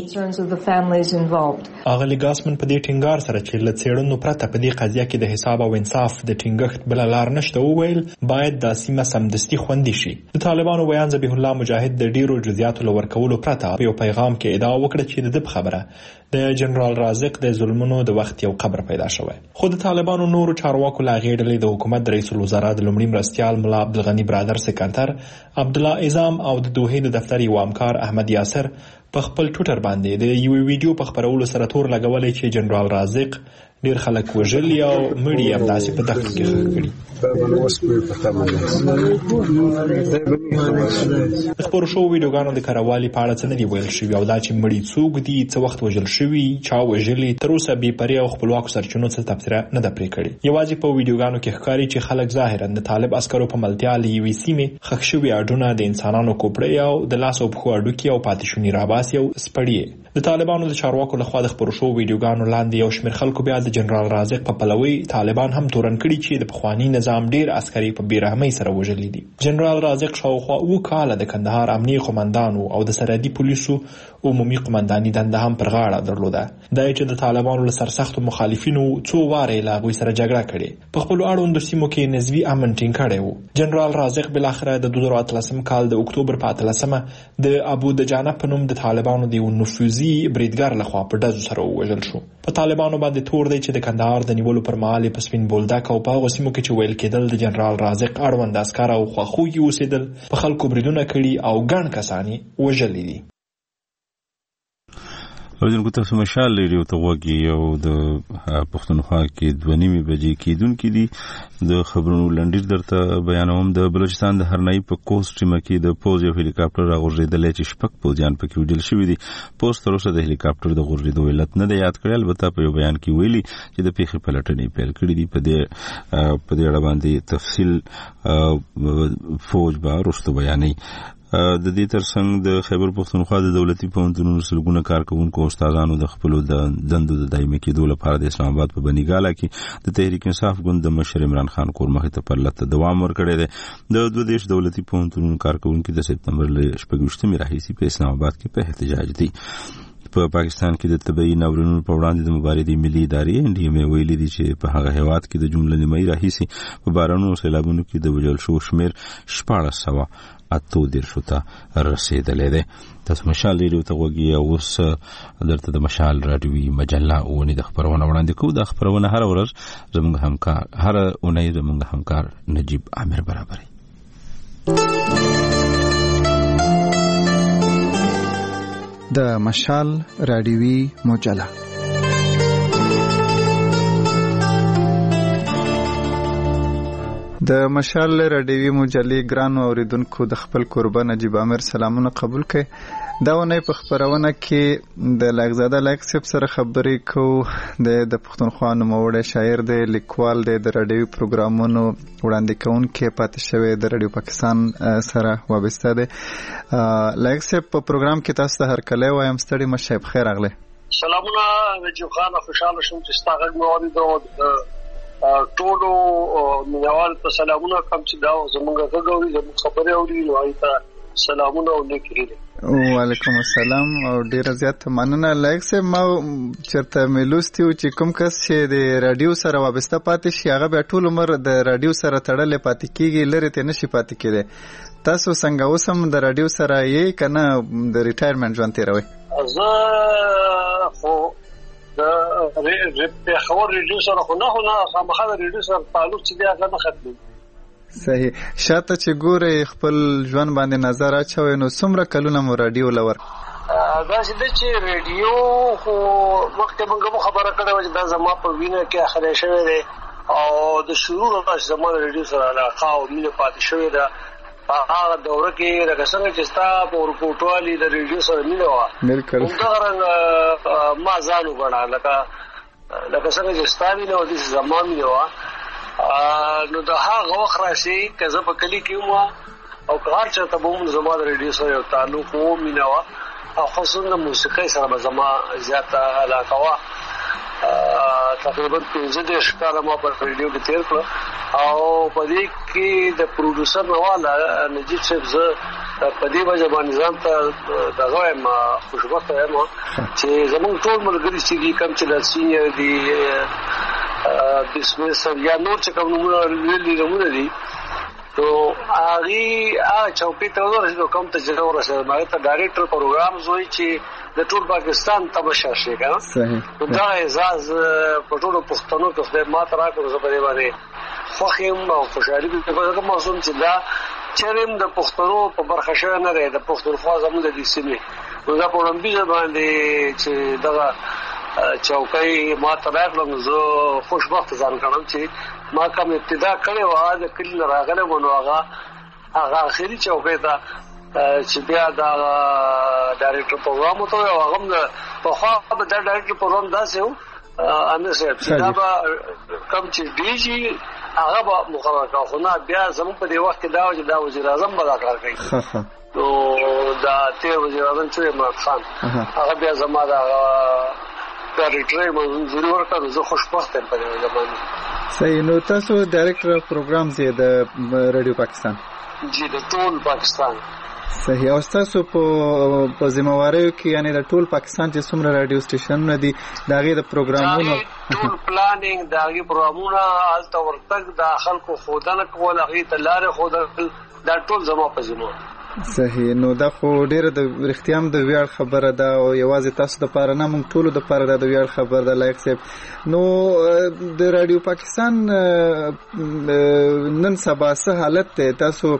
اغلی ګاسمن په دې ټینګار سره چې له څېړنو پرته په دې قضیه کې د حساب او انصاف د ټینګښت بل لار نشته وویل باید د سیمه سمدستي خوندي شي د طالبانو بیان ذبیح الله مجاهد د ډیرو جزئیاتو لور کولو پرته په یو پیغام کې ادعا وکړه چې د دې خبره د جنرال رازق د ظلمونو د وخت یو قبر پیدا شوی خو د طالبانو نورو چارواکو لا غیر د حکومت رئیس الوزرا د لومړي مرستيال مولا عبدالغنی برادر سکرټر عبد الله اعظم او د دوحې د دفتر یو همکار احمد یاسر په خپل ټویټر باندې د یو ویډیو په خبرولو سره تور لګولې چې جنرال رازق ډیر خلک وژلي او مړي هم داسې په دغه کې کړي خبر شو ویډیوګانو د کاروالي په اړه څه نه دی ویل شوی او دا چې مړي څوک دي څه وخت وژل شوی چا وژلي تر اوسه بې پرې او خپلواکو سرچینو څخه تبصره نه ده پرې کړې یوازې په ویډیوګانو کې ښکاري چې خلک ظاهرا د طالب عسکرو په ملتیا له یوې سیمې ښخ شوي اډونه د انسانانو کوپړې او د لاس او پښو اډوکي او پاتېشوني راباسي او سپړي د طالبانو د چارواکو لخوا د خبرو شو ویډیوګانو لاندې یو شمېر خلکو بیا د جنرال رازق په پلوي طالبان هم تورن کړي چې د پخوانی نظام ډیر عسکري په بیرحمۍ سره وژلي دي جنرال رازق شاوخوا اوه کاله د کندهار امنیتي قومندانو او د سرحدي پولیسو عمومي قومنداني دنده هم پر غاړه درلوده. دا چې د طالبانو له سرسختو مخالفینو څو واره له هغوی سره جګړه کړې. په خپلو اړوندو سیمو کې نسبي امن ټینګ کړی و. جنرال رازق بالاخره د دوه زره اتلسم کال د اکتوبر په اتلسمه د ابو دجانه په نوم د طالبانو د یو نفوذي بریدګر لخوا په ډزو سره ووژل شو. په طالبانو باندې تور دی چې د کندهار د نیولو پر مهال په سپین بولدک او په هغو سیمو کې چې ویل کېدل د جنرال رازق اړوند عسکر او خواخوږي اوسېدل په خلکو بریدونه کړي او ګڼ کسان یې وژلي دي. اوریدونکو تاسو مشال ریډیو ته غوږی او د پښتونخوا کې دوه نیمې بجې کېدونکې دي. د خبرونو لنډیر درته بیانوم. د بلوچستان د هرنایي په کوست سیمه کې د پوځ یو هلیکاپټر راغورځېدلی چې شپږ پوځیان پکې وژل شوي دي. پوځ تر اوسه د هلیکاپټر د غورځېدو علت نه دی یاد کړی، البته په یو بیان کې ویلي چې د پیښې پلټنې پیل کړي دي. په دې په دې اړه باندې تفصیل فوج به وروسته بیانوي. د دې ترڅنګ د خیبر پښتونخوا د دولتي پوهنتونونو سلګونه کارکوونکو او استادانو د خپلو د دندو د دایمي کېدو لپاره د اسلام آباد په بنیګاله کې د تحریک انصاف ګوند د مشر عمران خان کور مخې ته پرلته دوام ورکړی دی. د دوه دیش دولتي پوهنتونونو کارکوونکي د سپتمبر له شپږویشتمې راهیسې په اسلام آباد کې په احتجاج دي. په پاکستان کې د طبي ناورینونو په وړاندې د مبارزې ملي ادارې ان ډي ام ای ویلي دي چې په هغه هیواد کې د جمله نیمایي راهیسې په بارانونو او سیلابونو کې د وژل شوو شمېر شپاړس سوه اته دېرشو ته رسېدلی دی. تاسو مشال ریډیو ته غوږی او اوس درته د مشال راډیوي مجله اونۍ د خپرونه وړاندې کوو. دا خپرونه هره ورځ زموږ همکار هره اونۍ زموږ همکار نجیب عامر برابروي. د مشال راډیوي مجله د مشال راډیوي مجلې ګرانو اوریدونکو د خپل کوربه نجیب عامر سلامونه قبول کړئ. دا ونې په خپرونه کې د لایقزاده لایق صاحب سره خبرې کوو. د پښتونخوا نوموړی شاعر دی، لیکوال دی، د راډیوي پروګرامونو وړاندې کوونکی پاتې شوی د راډیو پاکستان سره وابسته دی. لایق صاحب په پروګرام کې تاسو ته هرکلی وایم. ستړي مه شئ، بخیر راغلی. سلامونه نجیب خان، خوشحاله شوم چې ستا غږ مې واورېدو. ټولو مینوال ته سلامونه کوم چې دا زموږ غږ اوري، زموږ خبرې اوري، نو هغوی ته سلامونه او نیک هیلې. وعلیکم السلام او ډېره زیاته مننه. لایق صاحب، ما چېرته مې لوستي وو چې کوم کس چې د راډیو سره وابسته پاتې شي هغه بیا ټول عمر د راډیو سره تړلی پاتې کېږي، لرې ترې نشي پاتې کېدی. تاسو څنګه اوس هم د راډیو سره یې که نه د ریټایرمنټ ژوند تېروئ؟ زه خو د پېښور ریډیو سره خو نه خو نه خامخا د ریډیو سره تعلق چې دی هغه نه ختمېږي. صحیح. شاته چې ګورئ خپل ژوند باندې نظر اچوئ نو څومره کلونه مو راډیو له ورکړه؟ داسې ده چې ریډیو خو مخکې موږ هم خبره کړې وه چې دا زما په وینه کې اخلی شوی دی او د شروع نه چې زما د ریډیو سره علاقه او مینه پاتې شوې ده. په هغه دوره کې لکه څنګه چې ستا په ورکوټوالي د ریډیو سره مینه وه، همدغه رنګ ما ځان وګڼه لکه لکه څنګه چې ستا مینه وه داسې زما مینه وه. نو د هغه وخت راشي که زه په کلي کې وم او که هر چېرته به وم زما د ریډیو سره یو تعلق و، مینه وه، او خصوصا د موسیقۍ سره به زما زیاته علاقه وه. تقریبا پنځه دېرش کاله ما په ریډیو کې تېر کړه او په دې کې د پروډوسر نه واله نجیب صاحب زه په دې وجه باندې ځان ته دغه وایم خوشبخته یم چې زموږ ټول ملګري چې دي کوم چې د سینیر دي بسمس یا نور چې کوم نومونه ویلي نومونه دي نو هغې هغه چوکۍ ته ورسېدو کوم ته چې ورسېدم هغې ته ډایرکټر پروګرام وایي چې د ټول پاکستان تماشا شي که نه. نو دغه اعزاز په ټولو پښتنو کې خدای ماته راکړو. زه په دې باندې خوښ یم او خوشحالي مې ځکه محسوم چې دا چېرې هم د پښتنو په برخه شوی نه دی، د پښتونخوا زموږ د دې سیمې. نو دا په وړاندیزه باندې چې دغه چوکۍ ماته راکړه نو زه خوشبخته ځان ګڼم چې ما کوم ابتدا کړې وه د کلي نه راغلی وم نو هغه هغه اخري چوکۍ ته چې بیا دا ډایرکټر پروګرام وته او هغه هم پخوا به دا ډایرکټر پروګرام داسې و امیر صاحب چې دا به کوم چې ډیجي هغه به مقرر کړه، خو نه بیا زموږ په دې وخت کې دا و چې دا وزیر اعظم به دا کار کوي. نو دا تېر وزیر اعظم چې عمران خان هغه بیا زما دا ډایرکټرۍ منظوري ورکړه. زه خوشبخته یم په دې وجه باندې. صحیح. نو تاسو ډایرکټر پروګرام یې د راډیو پاکستان؟ جی د ټول پاکستان. صحیح. او تاسو په په ذمہواریو کې یعنی د ټول پاکستان چې څومره رادیو سټیشنونه دي دا غي د پروګرامونو ټول پلانینګ دا غي پروګرامونه الته ورتګ د خلکو خودنه کول غي تلاره خودل دا ټول زمو په ذمہ. صحیح. نو دا خو ډیره د اختیام د ویاړ خبره ده او یوازې تاسو د پاره نه موږ ټول د پاره د ویاړ خبره ده لایق صاحب. نو د رادیو پاکستان نن سبا څه حالت ته تاسو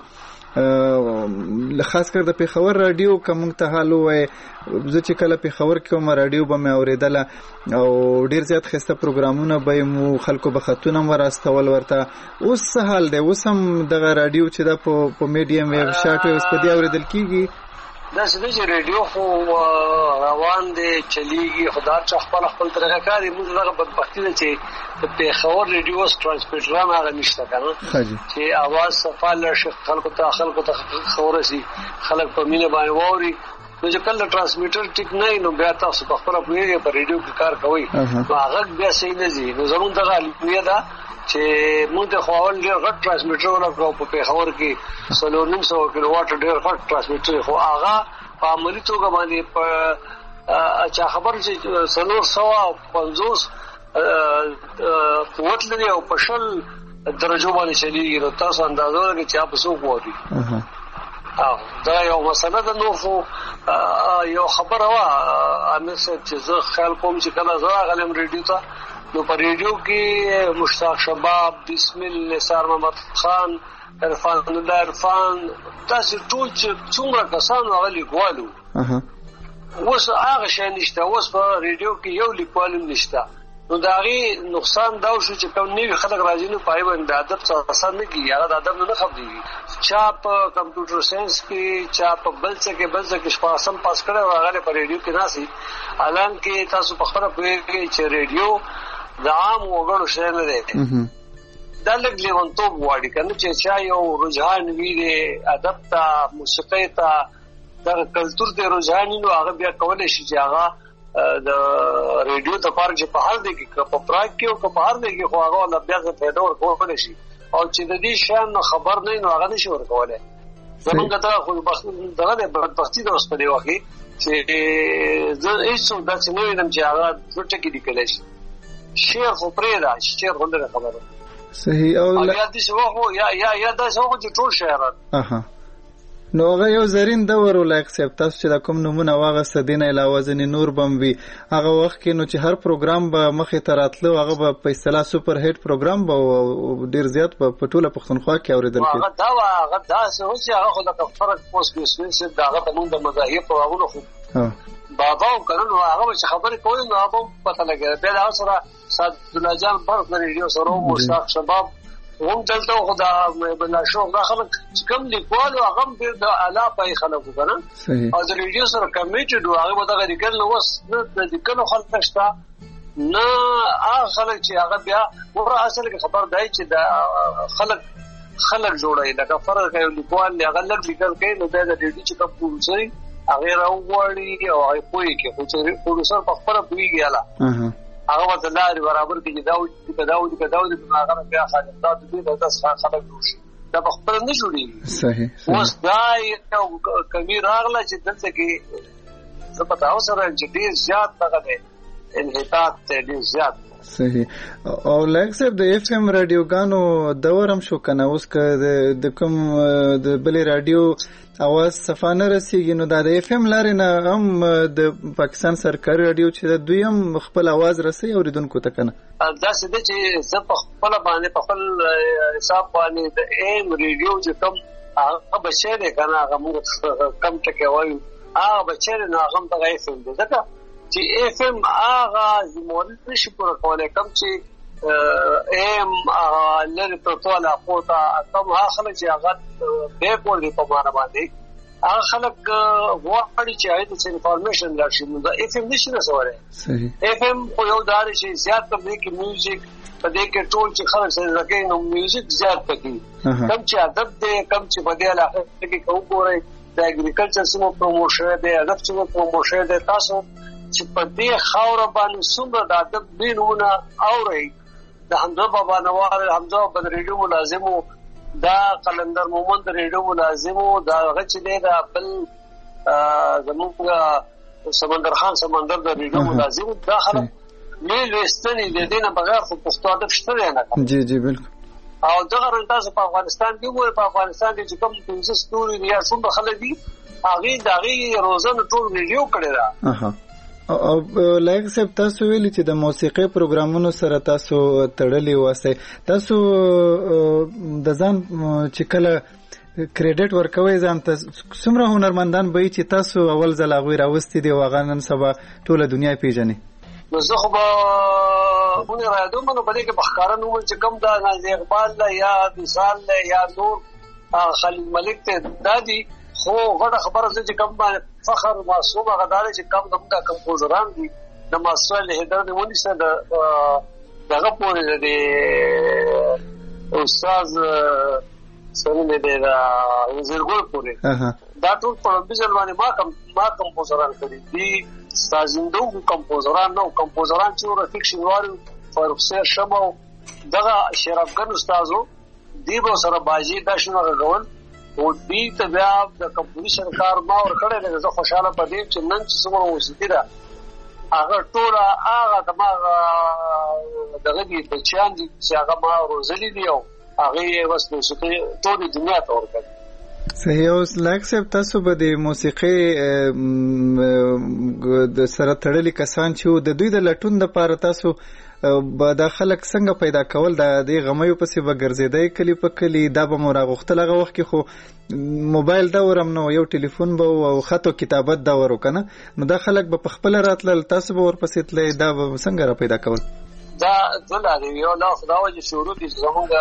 خاص کر د پیښور رادیو کوم ته حال وای زه چې کله پیښور کې کوم رادیو به مې اوریدل او ډیر زیات خسته پروګرامونه به مو خلکو به خطونه ورستول ورته. اوس څه حال دی؟ اوس هم د رادیو چې د په میډیم ویو شارټ ویو په دې اوریدل کیږي؟ دا چې رادیو خو روان دي چلیږي خدا چې خپل خپل طریقه کوي. موږ دغه بدبختی ده چې په خبر رادیو ترانسمیټران هغه نشته کنه چې आवाज صفاله شي خلکو ته خلکو ته خبره شي خلک په مینه باندې ووري. نو چې کله ترانسمیټر ټیک نه نو بیا تاسو په خپل په رادیو کې کار کوي نو هغه بیا صحیح نه دي. نو زموږ دغه الیه ده چې موږ د خواول ډیر غټ ترانسمیټر ولګو په پیښور کې څلور نیم سو کیلو واټ ډیر غټ ترانسمیټر خو هغه په عملي توګه باندې په چا خبر چې څلور سو پنځوس قوت لري او په شل درجو باندې چلیږي. نو تاسو اندازه لرئ چې تاسو وګورئ. او دا یو مسله ده. نو خو یو خبره وا امه چې زه خیال کوم چې کله زه غلم ریډیو ته نو په ریډیو کې مشتاق شباب بسم الله سار محمد خان عرفان الله عرفان تاسو ټول چې څومره کسان هغه لیکوالو اوس هغه شي نشته. اوس په ریډیو کې یو لیکوال نشته. نو دا غي نقصان دا شو چې کوم نیو خلک راځي نو پای باندې ادب څه آسان نه کیږي. هغه ادب نه خبري چا په کمپیوټر ساينس کې چا په بل څه کې بل څه کې شپاسم پاس کړو هغه په ریډیو کې ناسي. الان کې تاسو په خبره کوي چې ریډیو د عام وګړو شې نه دی. دا لږ لیونتوب واړي کنه چې چا یو رجحان ویلي ادب ته موسیقي ته د کلچر د رجحان نو هغه بیا کولای شي چې هغه د ریډیو د پاره چې په هر دی کې په پراګ کې او په هر دی کې خو هغه لا بیا څه پیدا ورکول شي او چې د دې شان خبر نه نو هغه نشي ورکولای. زمونږ ته خو بخښنه دغه بدبختی د اوس په دی وخت چې زه هیڅ د څه نه وینم چې هغه څه ټکی لیکل شي. شعر خو پرې دا شعر غوندره خبره صحیح. او یا دې شو خو یا یا یا دا شو چې ټول شعرات اها نو هغه یو زرین دور ولایق صاحب تاسو چې کوم نمونه واغسته دینه علاوه ځنی نور بم وی هغه وخت کې نو چې هر پروګرام به مخې ته راتلو هغه به په اصطلاح سوپر هټ پروګرام به ډیر زیات په ټوله پښتونخوا کې اوریدل کېږي. هغه دا هغه دا چې هغه خو د فرق پوس کې سوي چې داغه د مونږ د مذاهب په واغونو خو بابا او کنه هغه چې خبرې کوي نو هغه پته لګي. بیا دا سره سعد الله جان پر ریډیو سره مشتاق شباب هم دلته خدا بل شو دا خلک چې کوم لیکوال هغه ډیر د اعلی پای خلکو کنه او د ریډیو سره کمیټډ هغه به دا لیکل نو وس د لیکلو خلک شته نه هغه خلک چې هغه بیا ور اصل کې خبر دی چې دا خلک خلک جوړي لکه فرق یو لیکوال هغه لږ لیکل کوي نو دا د ریډیو چې کوم پروسري هغه راوړي او هغه پوي کې خو پروسر په خبره پويږي اله هغه د لاري برابر کې داوود کې داوود کې داوود په هغه بیا خالد دا دې د تاسو خلک جوړي دا په خپل نه جوړي. صحیح. اوس دا یو کمی راغله چې دلته کې څه پتا اوسره چې ډیر زیات دغه انحطاط ډیر زیات. صحیح. او لایک صاحب د اف ام رادیوګانو دورم شو کنه اوس که د کوم د بلې رادیو اواز صفانه رسیږي نو د اف ام لارې نه هم د پاکستان سرکاري رادیو چې د دویم خپل اواز رسي اوریدونکو ته کنه دا څه د چې زه په خپل باندې په خپل حساب باندې د ایم ریډیو چې کوم هغه بچی دی کنه هغه موږ کم ټکی وایو هغه بچی نه هغه د اف ام دی ځکه چې اف ام هغه زموږ نشي پوره کولای کوم چې ایم لری په ټول اپوتا کوم هغه چې هغه به پوری په معنا باندې هغه خلک وړي چې هغه څه انفارمیشن راشي نو دا اف ام نشي رسوله. صحیح. اف ام خو یو دار شي زیات په دې کې میوزیک په دې کې ټول چې خلک سره راګي نو میوزیک زیات پکې کم چې ادب دې کم چې په دې علاقه کې کوم ګوري د اګریکلچر سمو پروموشن دې ادب سمو پروموشن دې تاسو چې په دې خاور باندې څومره د ادب دینونه اوري د حمزه بابا نوار حمزه بابا ریډیو ملازمو دا قلندر مومند ریډیو ملازمو دا غچ دی دا بل زموږ سمندر خان سمندر د ریډیو ملازمو دا خلک نه لستنی د دینه بغیر خو پښتو ادب شته نه. جی جی بالکل. او دغه رنګه په افغانستان کې وو په افغانستان کې چې کوم پنځه ستوري یا څومره خلک دي هغه دغه روزانه ټول ویډیو کړی دا. اها او لایک صاحب تاسو ویلي چې د موسیقي پروګرامونو سره تاسو تړلې واسه تاسو د ځان چې کله کریډټ ورکوي ځان ته څومره هنرمندان به چې تاسو اول ځل هغه راوستي دی واغانن سبا ټوله دنیا پیژني. نو زه خو به مونږ راځو نو په دې کې بخکارن ومن چې کم دا نازي اقبال یا مثال یا نور خالد ملک ته دادی خو غټه خبره چې کم باندې فخر معصوم غدار چې کم دغه کمپوزران دي د ماسوال هدر د ونی سره دغه پورې دی استاد سمونه دی دا زرګول پورې دا ټول په بجل باندې ما کم ما کمپوزران کړی دي سازندو کمپوزران نو کمپوزران چې رفیق شینواری فاروق سیر شمو دغه شرافګن استادو دی به سره باجی دا شنو غوول او دې ته بیا د کمپوزیشن کار ما ور کړی زه خوشاله پدې چې نن چې څومره موسیقي ده هغه ټول هغه دماغ دغه دي بچیان دي چې هغه ما روزلي دی او هغه وس موسیقي ټول دنیا ته ورکړي. صحیح. اوس لایک صاحب تاسو به د موسیقي د سره تړلي کسان چې د دوی د لټون د پاره تاسو به د خلک څنګه پیدا کول د دې غمیو پسې به ګرځېدای کلی په کلی دا به مو راغوښتل هغه وخت کې خو موبایل دا ورم نو یو ټلیفون به او خط او کتابت دا ورو کنه نو دا خلک به په خپل راتلل تاسو به ورپسې تللی دا به څنګه را پیدا کول؟ دا ټول دی یو لا خدای چې شروع دي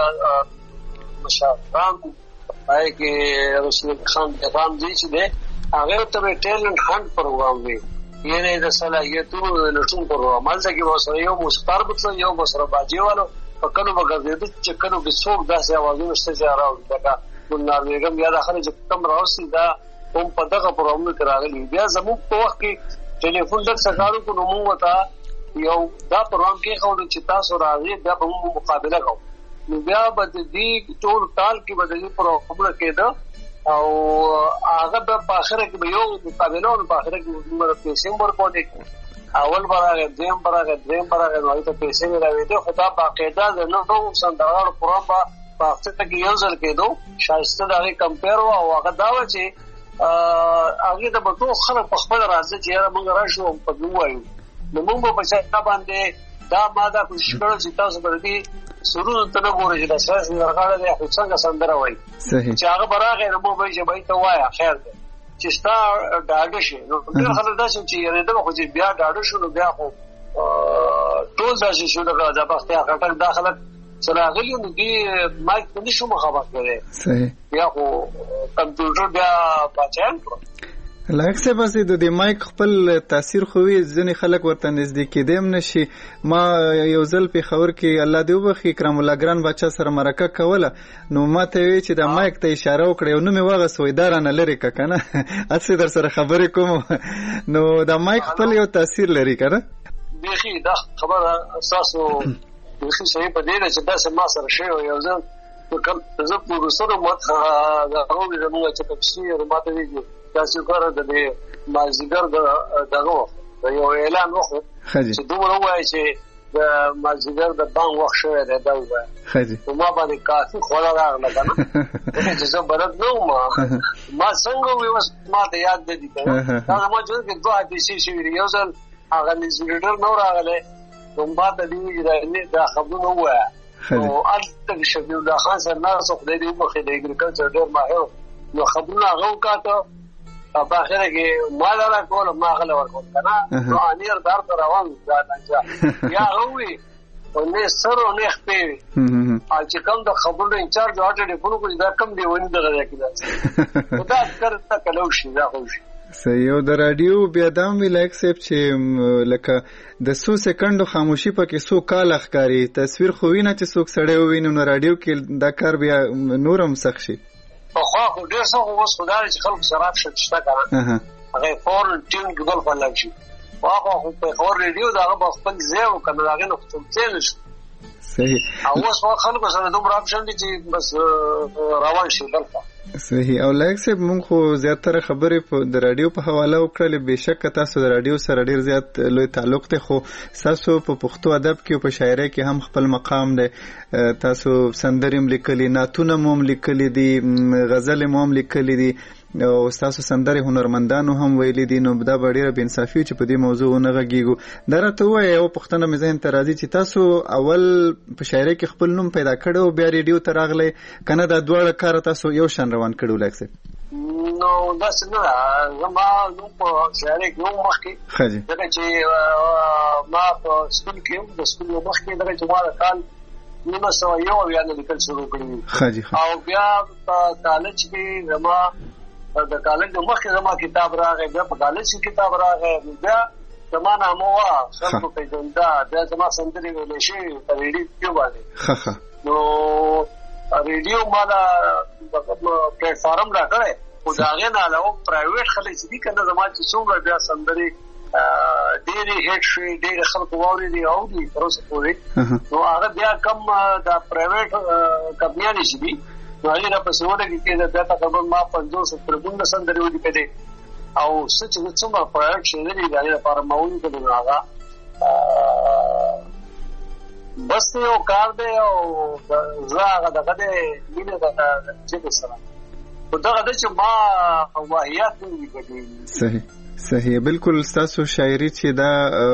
زموږ مشاوران پای کې رسول خان پیغام دی چې ده هغه ته ټیلنت هانت پروګرام دی یعنی د صلاحیتونو د لټون پروګرام مالځه کې وسره یو مستر بتل یو مسره باجیوالو په کنو بغیر چې کنو به څوک داسې اوازونه شته چې راوړي دا ګلنار بیگم یا د خلک کم راوستي دا هم په دغه پروګرام کې راغلي بیا زموږ په وخت کې ټلیفون د سکارو کو نومو وتا یو دا پروګرام کې خو چې تاسو راغلي دا په مقابله کوو نو بیا به دې ټول ټال کې به دې پروګرام کېده او هغه په اخره کې به یو مقابله او په اخره کې موږ پیسې ورکوو اول برابر دیم برابر دریم برابر نو ته پیسې راوي ته خدا باقاعده د نو سندرغاړو پروګرام په هفته کې یو ځل کېدو شایسته دا کمپیر او هغه دا و چې هغه د بتو خلک په خپل راځي چې موږ راشو په دوه وایو نو موږ په څه باندې دا ماده کوشش کړو چې تاسو باندې سرور ته نه ګورئ چې د ساس ورغاړه د څنګه سندره وایي چې هغه براغه نو مو به چې به ته وایا خیر ده چې ستا ډاډه شي نو ډېر خلک دا چې یریدل خو چې بیا ډاډه شو نو بیا خو ټول ځای شو دغه د پخته خټک داخله سلاغلی نو دی مایک په نشو مخابره کړي صحیح بیا خو کمپیوټر بیا بچان لایک څه بس د دې مایک خپل تاثیر خوې ځنې خلک ورته نږدې کېدم نشي ما یو ځل په خبر کې الله دې وبخي کرام الله ګران بچا سره مرکه کوله نو ما ته وی چې د مایک ته اشاره وکړې نو مې واغه سویدارانه لري کنه اڅه در سره خبرې کوم نو د مایک خپل یو تاثیر لري کنه بيخي دا خبره اساسو بيخي صحیح په دې چې دا سم ما سره شی یو ځل کوم زه په رسره ماته دا راوړم چې چې تفسیر ماته ویږي دا چې کار د مازیګر دغه وخت یو اعلان وخت چې دومره وایي چې د مازیګر د بانګ وخت شوی دی دا وایي نو ما باندې کافي خوله راغله کنه چې زه بلد نه وم ما څنګه وې ما ته یاد دی کنه دا ما جوړ کې دوه حدیث شوی یو ځل هغه نږدې نو راغله نو ما ته دی دا خبرونه وایي او الته شبیه الله خان سره ناس خدای دې مخې د اګریکلچر ډېر ماهر نو خبرونه هغه وکاته په اخره کې مال را کول ما غلا ورکول کنه نو انیر دار ته روان ځه یا هوی او نه سره نه خپې ا چې کوم د خبرو انچارج اټډې په نو دا کم دی ونی دغه کې دا کرته کلو شي دا خو شي سيو د رادیو بیا دام ویلک سپ چې لکه د څو سکندو خاموشي پکې څو کال ښکاری تصویر خو وینه چې څوک سړی ویني نو رادیو کې دا کار بیا نورم سخت شي په خو خو ډیر څه خو اوس خدای چې خلک شراب شته کنه هغه فورن ټیم کې بل خلک شي واخو په خور ریډیو دا په خپل ځای او کنه هغه نو څه څه صحیح او اوس خلکو سره دومره اپشن دي چې بس روان شي دلته. صحیح. او لایک صاحب مونږ خو زیاتره خبرې د رادیو په حواله وکړلې، بهشکه تاسو د رادیو سره ډیر زیات لوی تعلق دی، خو تاسو په پښتو ادب کې او په شاعرۍ کې هم خپل مقام دی. تاسو سندرې هم لیکلي، نعتونه مو هم لیکلي دي، غزل مو هم لیکلي دي، او تاسو سندرې هنرمندانو هم ویلي دي. نو دا به ډیره بې انصافي چې په دې موضوع ونه غږیږو. دا راته ووایه یوه پوښتنه مې ذهن ته راځي چې تاسو اول په شاعرۍ کې خپل نوم پیدا کړی او بیا ریډیو ته راغلی که نه دا دواړه کاره تاسو یو شان روان کړي لایق صاحب؟ نو داسې نه ده، زما نوم په شاعرۍ کې هم مخکې ښه جي، ځکه چې ما په سکول کې هم د سکول مخکې ځکه چې ما د کال نولس سوه یو اویا نه لیکل شروع کړي. ښه جي. او بیا په کالج کې زما د کالج مخکې زما کتاب راغی، بیا په کالج کې کتاب راغی، بیا زما نامه وه خلکو پېژنده، بیا زما سندرې ویلې شوې په ریډیو باندې. ښه ښه. نو ریډیو ما دا پلیټ فارم راکړی، خو د هغې نه علاوه پرایویټ خلک چې دي که نه زما چې څومره بیا سندرې ډېرې هیټ شوې، ډېرې خلکو واورېدې اوري تر اوسه پورې. نو هغه بیا کم دا پرایویټ کمپنیانې چې دي نو هغې راپسې ولګي کېده، بیا تقریبا ما پنځوس تر پنځه سندرې ولیکلې او څه چې څومره پرایویټ شعرونه دي د هغې لپاره ما ولیکلې. نو هغه بس یو کار دی او زه هغه دغه دی مینه د ژبې سره، خو دغه دی چې ما واهیات نه ولیکلې. صحیح صحیح. بالکل ستاسو شاعري چې دا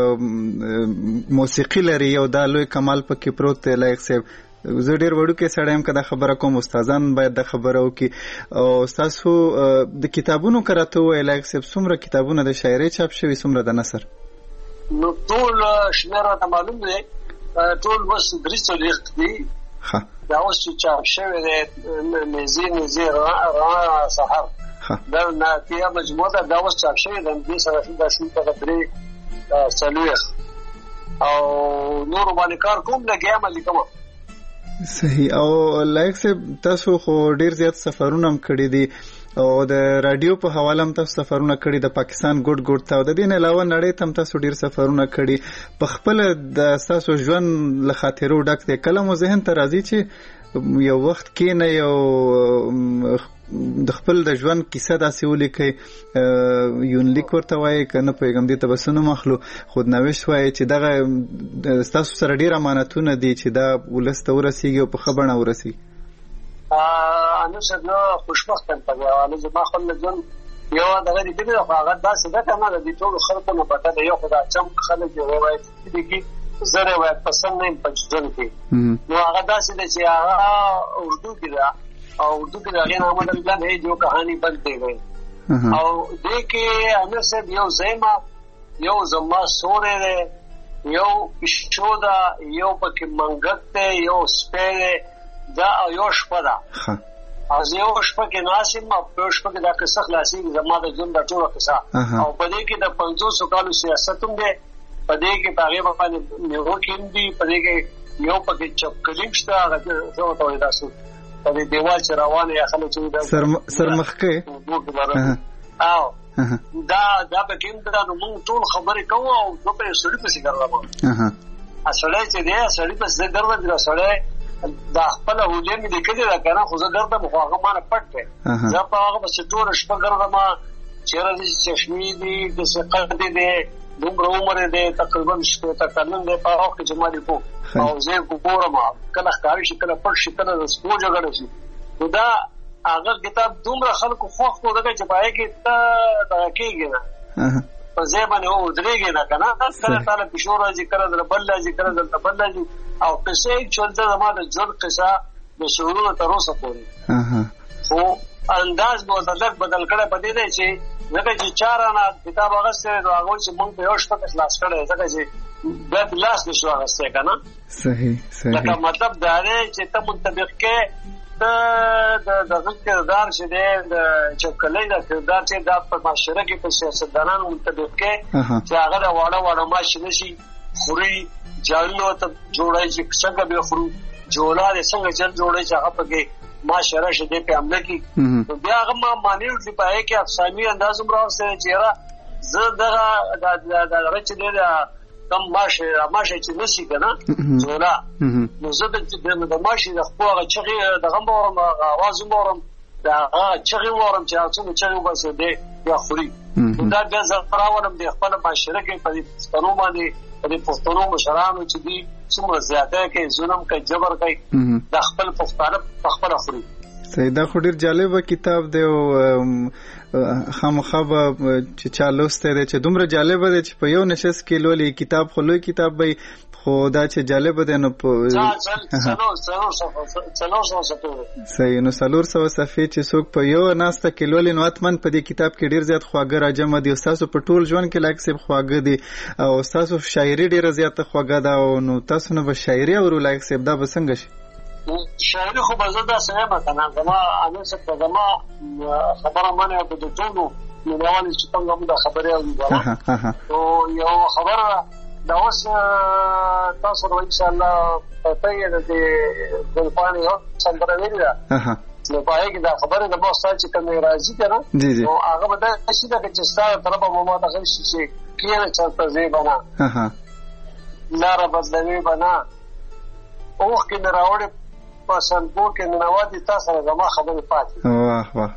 موسیقي لري او دا لوی کمال پکې پروت دی لایق صاحب. زه ډیر وړوکی سړی یم که دا خبره کوم، استادان باید دا خبره وکړي. او ستاسو د کتابونو که راته ووایې لایق صاحب څومره کتابونه د شاعرۍ چاپ شوي، څومره د نثر؟ نو ټول شمېر راته معلوم دی، ټول اوس درې څلوېښت دي. دا اوس چې چاپ شوی دی نزې نزې رڼا سهار دا ناتیه مجموعه ده، دا اوس چاپ شوی دی، دې سره دا شوي دغه درې څلوېښت او نورو باندې کار کوم، لګیا یم لیکمه. صحیح. او لایق صاحب تاسو خو ډیر زیات سفرونه هم کړي دي او د رادیو په حواله هم تاسو سفرونه کړي، د پاکستان ګوټ ګوټ ته، او د دې نه علاوه نړۍ ته هم تاسو ډیر سفرونه کړي. په خپله د تاسو ژوند له خاطرو ډک دی، کله مو ذهن ته راځي چې یو وخت کېنئ او د خپل د ژوند کیسه داسې ولیکئ، یونلیک ورته وایي که نه پوهېږم دې ته به څه نوم اخلو، خودنوشت وایي، چې دغه ستاسو سره ډېر امانتونه دي چې دا ولس ته ورسېږي او په ښه بڼه ورسېږي؟ انو صاحب زه خوشبخته یم په دې حواله، زما خپل ژوند یو دغه لیکلي ده، خو هغه داسې ده که نه د دې ټولو خلکو نه بدله. یو خو دا چمک خلک یې روایت لیکي، زه روایت پسند نه یم په ژوند کې. نو هغه داسې ده چې هغه اردو کې ده او اردو کې د هغې نامه ډلګان ہے جو کہانی بنتے گئے. او دې کې امیر صاحب یو ځایما یو زما سوری دی، یو پیشو ده، یو پکې منګک دی، یو سپی دی، دا یو شپه ده. او زه یو شپه کې ناست یم او په یو شپه کې دا قصه خلاصېږي زما د ژوند دا ټوله قصه. او په دې کې د پنځوسو کالو سیاست هم دی، په دې کې په هغې باندې نیوکې هم دي، په دې کې یو پکې چپکلیم شته، هغه څه ورته وایي داسې په دې دیوال چې روانه یا خلک چې سرمخکې او دا دا به کوم دا نو موږ ټول خبرې کوو او زه په سړي پسې ګرځم. سړی چې دی سړي پسې زه ګرځم، دا سړی دا خپله هولۍ مې لیکلې ده که نه، خو زه ګرځم خو هغه ما نه پټ دی. زه په هغه پسې ټوله شپه ګرځم، چېرې دې چشمې دي، داسې قدې دی، دومره عمر دی تقریبا شپېته کلن دی په هغه کې چې ما لیکو او زه یې ګورم کله ښکاره شي کله پټ شي کله د سپو جګړه شي. نو دا هغه کتاب دومره خلکو خوښ کړو ځکه چې په هغې کې ته دغه کېږي نه په ځای باندې ودرېږي نه که نه، کله تاله پیشو راځي، کله دله بل راځي، کله دلته بل راځي، او قصه یې چلته زما د ژوند قصه د شعورونو تر اوسه پورې. خو انداز به ورته لږ بدل کړی په دې دی چې ځکه چې چا رانه کتاب اخیستی دی نو هغه وایي چې موږ په یو شپه کې خلاص کړی دی، ځکه چې بیا دې لاس نه شو اخیستی که نه. صحیح صحیح. لکه مطلب دا دی چې ته منطبق کې ته د دغه کردار چې دی د چپکلۍ د کردار چې دا په معاشره کې په سیاستدانانو منطبق کې چې هغه د واړه واړه ماشینه شي خوري، جالونه ورته جوړوي چې څنګه به خورو، جولا دې څنګه جل جوړوي چې هغه پکې معاشره چې دی په حمله کې. نو بیا هغه ما معنی ورته په کې افسانوي انداز هم راوستلی چې یاره زه دغه دغه چې دی کم ماشه ماشه چې نسی کنه زولا نو زه د ماشه د خپل چغي دغه مورم आवाज مورم دا چغي مورم چې تاسو چغي وباسه دی یا خوري دا د زراورم د خپل معاشره کې په پښتنو باندې په پښتنو مشرانو چې دي څومره زیاته کې ظلم کوي جبر کوي د خپل پښتانه په خپل خوري. سیدا خو ډیر جالب کتاب دی او خامخا چې چا لوسته دی چې دومره جالب دی چې په یو نشست کې لولي کتاب خو لوی کتاب وي خو دا چې جالب دی نو په صحیح نو څلور سوه صفحې چې څوک په یو ناسته کې لولي نو اتمن په دې کتاب کې ډیر زیات خواږه راجمع دي. تاسو په ټول ژوند کې لایق سیب خواږه دي او تاسو شاعري ډیر زیات خواږه ده او نو تاسو نه به شاعري او لایق سیب دا به څنګه شي؟ شاعري خو به زه داسې یم کنه زما امیر صاحب ته زما خبره منې په د ټولو مینوالو چې څنګه موږ خبرې اورو نو یو خبره دا اوس تاسو ورو ان شاء الله په یوه د ګلپانې یو څنګه ویل دا نو په هغه دا خبره د مو ستاسو چې کومه راځي کنه نو هغه به دا شي دا چې ستاسو طرف به مو ته شي چې کینه چرته زی بنا لار بدلوي بنا اوخ کې راوړې پسند کو کې نوادي تاسو زما خبرې پاتې واه واه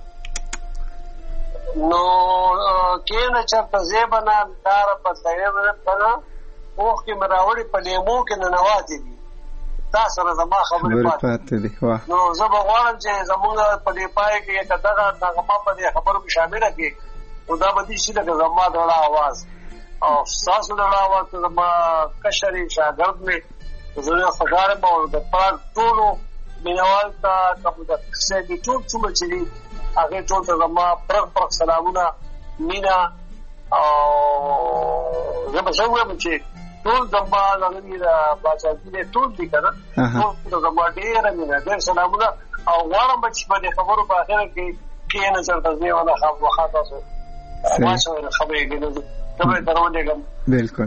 نو کینه چرته زی بنا لار بدلوي بنا اوخ کې راوړې په لیمو کې نوادي دي تاسو زما خبرې پاتې دي واه نو زه به غواړم چې زموږ په دې پای کې دغه دغه په دې خبرو کې شامل کړي او دا به دي چې دغه زما د आवाज او تاسو د आवाज زما کشري شاګرد مې زه خوشاله مو د پاک ټولو مینوال ته کوم د څه دي ټول څومره چې هغه ټول ته زما پرخ پرخ سلامونه مینا او زه به څنګه چې ټول زما غوړي د بچاګي ټول دي کنه ټول زما ډیر مینا ډیر سلامونه او غواړم چې په دې خبرو په اخر کې کې نه چرته زه ولا خبره خاطاسو ماشه خبرې کوي بالکل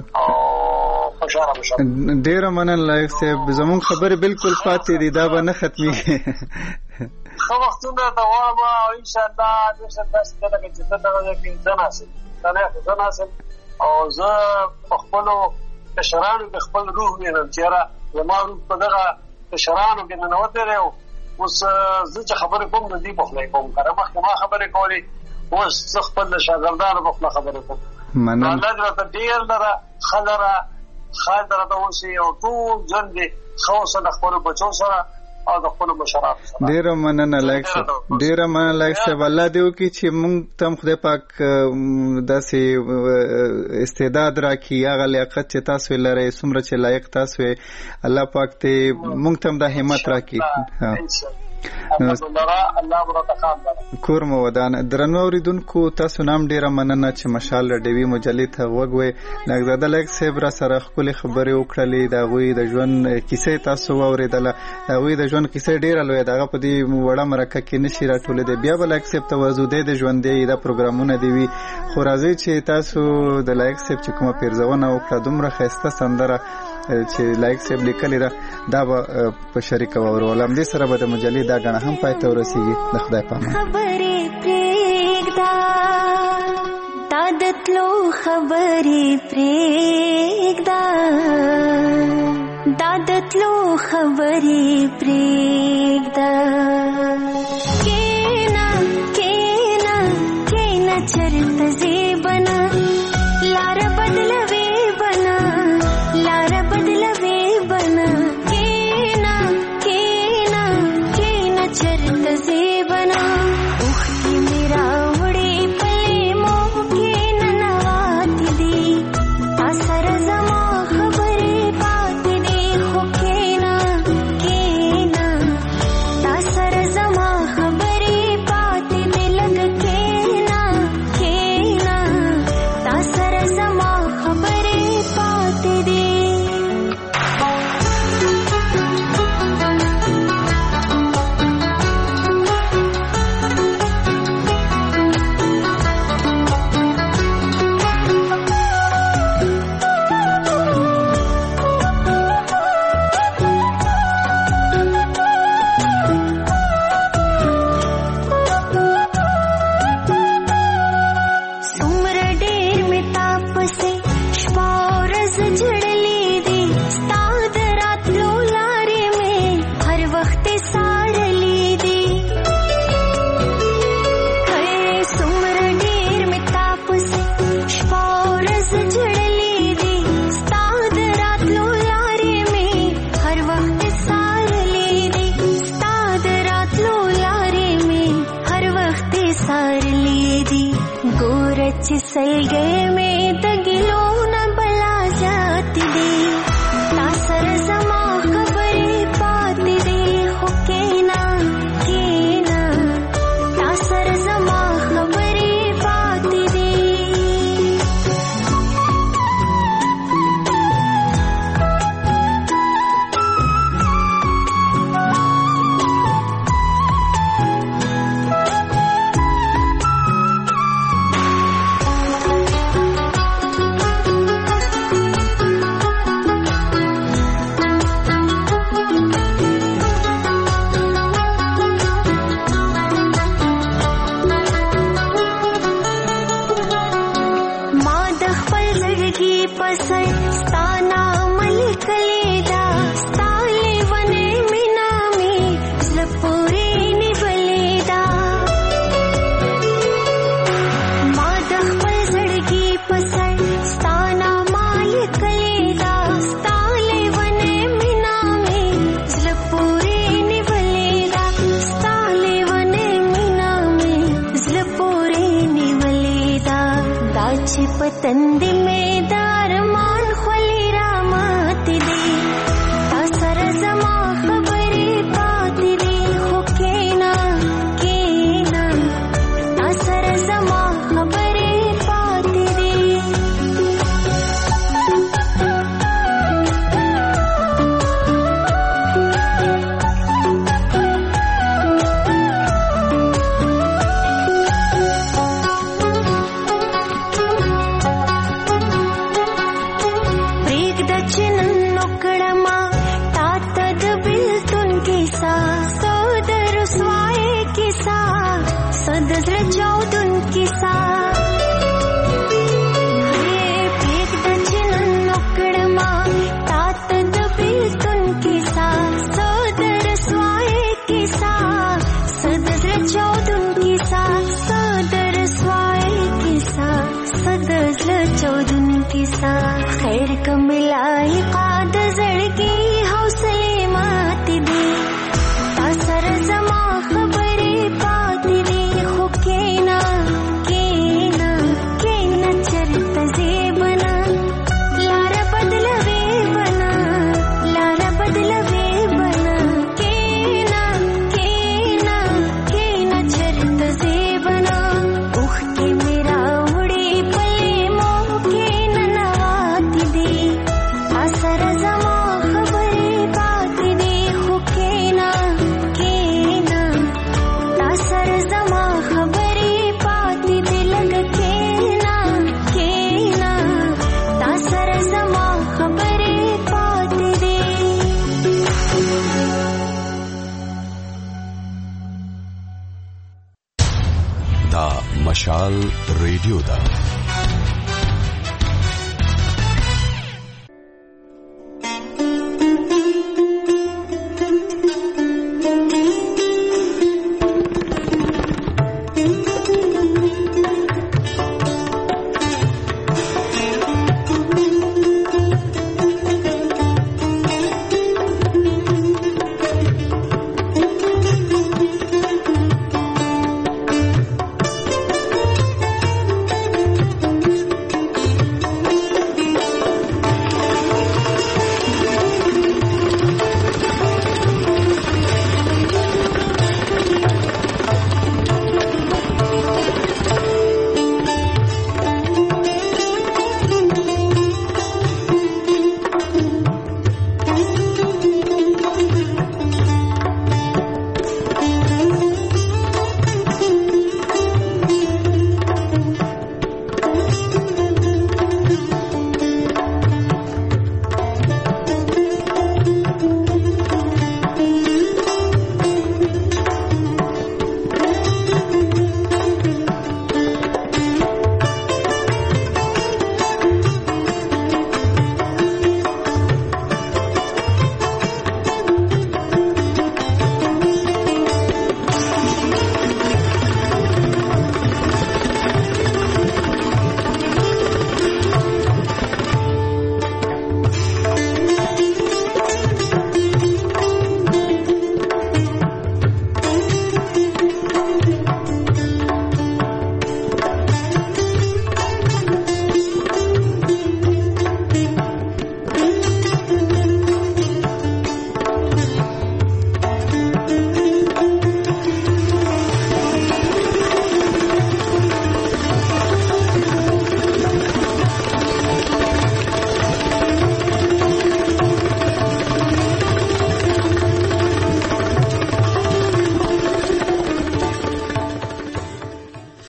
ډیر مننه لایق صاحب زمون خبره بالکل پاتې دي دا به نه ختميږي خو وختونه دا وامه ان شاء الله د څه تاسو ته چې دغه کې ځناسي دا نه ځناسي او زه خپل کشرانو د خپل روح مینم چې را زموږ په دغه کشرانو کې نه وته راو اوس زه خبرې کوم نه دی په خپل کوم کړه مخکې ما خبرې کولې اوس خپل شاګردانو په خپل خبرې کوم مننه الله دې ته ډیر لره خلره خاطر ته اوسې او ټول ژوند دې خوښه د خپل بچو سره او د خپل مشرانو سره ډیر مننه لایک ډیر مننه لایک چې الله دې وکړي چې موږ تم خدای پاک داسې استعداد راکړي هغه لیاقت چې تاسو لرئ څومره چې لایق تاسو الله پاک ته موږ تم د همت راکړي کور مو ودان درنو اوریدونکو تاسو نام ډیره مننه چې مشال ډیوی مجلې ته وګوي نګزاده لیک صاحب را سره خپل خبرې وکړلې دا غوي د ژوند کیسه تاسو اوریدله دا غوي د ژوند کیسه ډیره لوی دغه په دې وړه مرکه کې نشي راټولې دی بیا بل لیک صاحب توازو دی د ژوند دی د پروګرامونه دی وی خو راځي چې تاسو د لیک صاحب چې کومه پیرزونه وکړه دومره خسته سندره چې لایک سیب لیکلی دا دا په شریک ورولم دې سره به د مجلې دا غنه هم پای ته ورسیږي د خدای په امان خبرې پرېږدا دادتلو خبرې پرېږدا دادتلو خبرې پرېږدا کینا کینا کینا چرته زیبنا لار بدلوي بنا لار بدلوي بنا کینا کینا کینا چرته زیبنا اوختی میرا وړي پلي مو کینا نوات دي تاسر زما خبرې پات دي خو کینا کینا تاسر زما خبرې پات دي لګ کینا सार लीदी गोरच सलगे में तगिलो न बला जाती दे तासर जमा खबरे पाती दे हो केना केना तासर जमा खबरे पाती दे पतंदी में दारमान खली रामाती दे तासर जमा खबरे पाती दे हो केना केना तासर जमा खबरे पाती दे खैर कमिलाई काद जड़गी हौसले माती दे तासर जमा खबरे पाती दे हो केना केना केना चरित जेबना लारा बदलवे बना लारा बदलवे बना केना केना केना चरित जेबना उख के मेरा उड़े पले मोह के नवाती दे तासर जमा खबरे पाती दे हो केना केना तासर जमा खबरे पाती दे लग केना केना तासर जमा खबरे पाती दे دا مشال ریډیو ده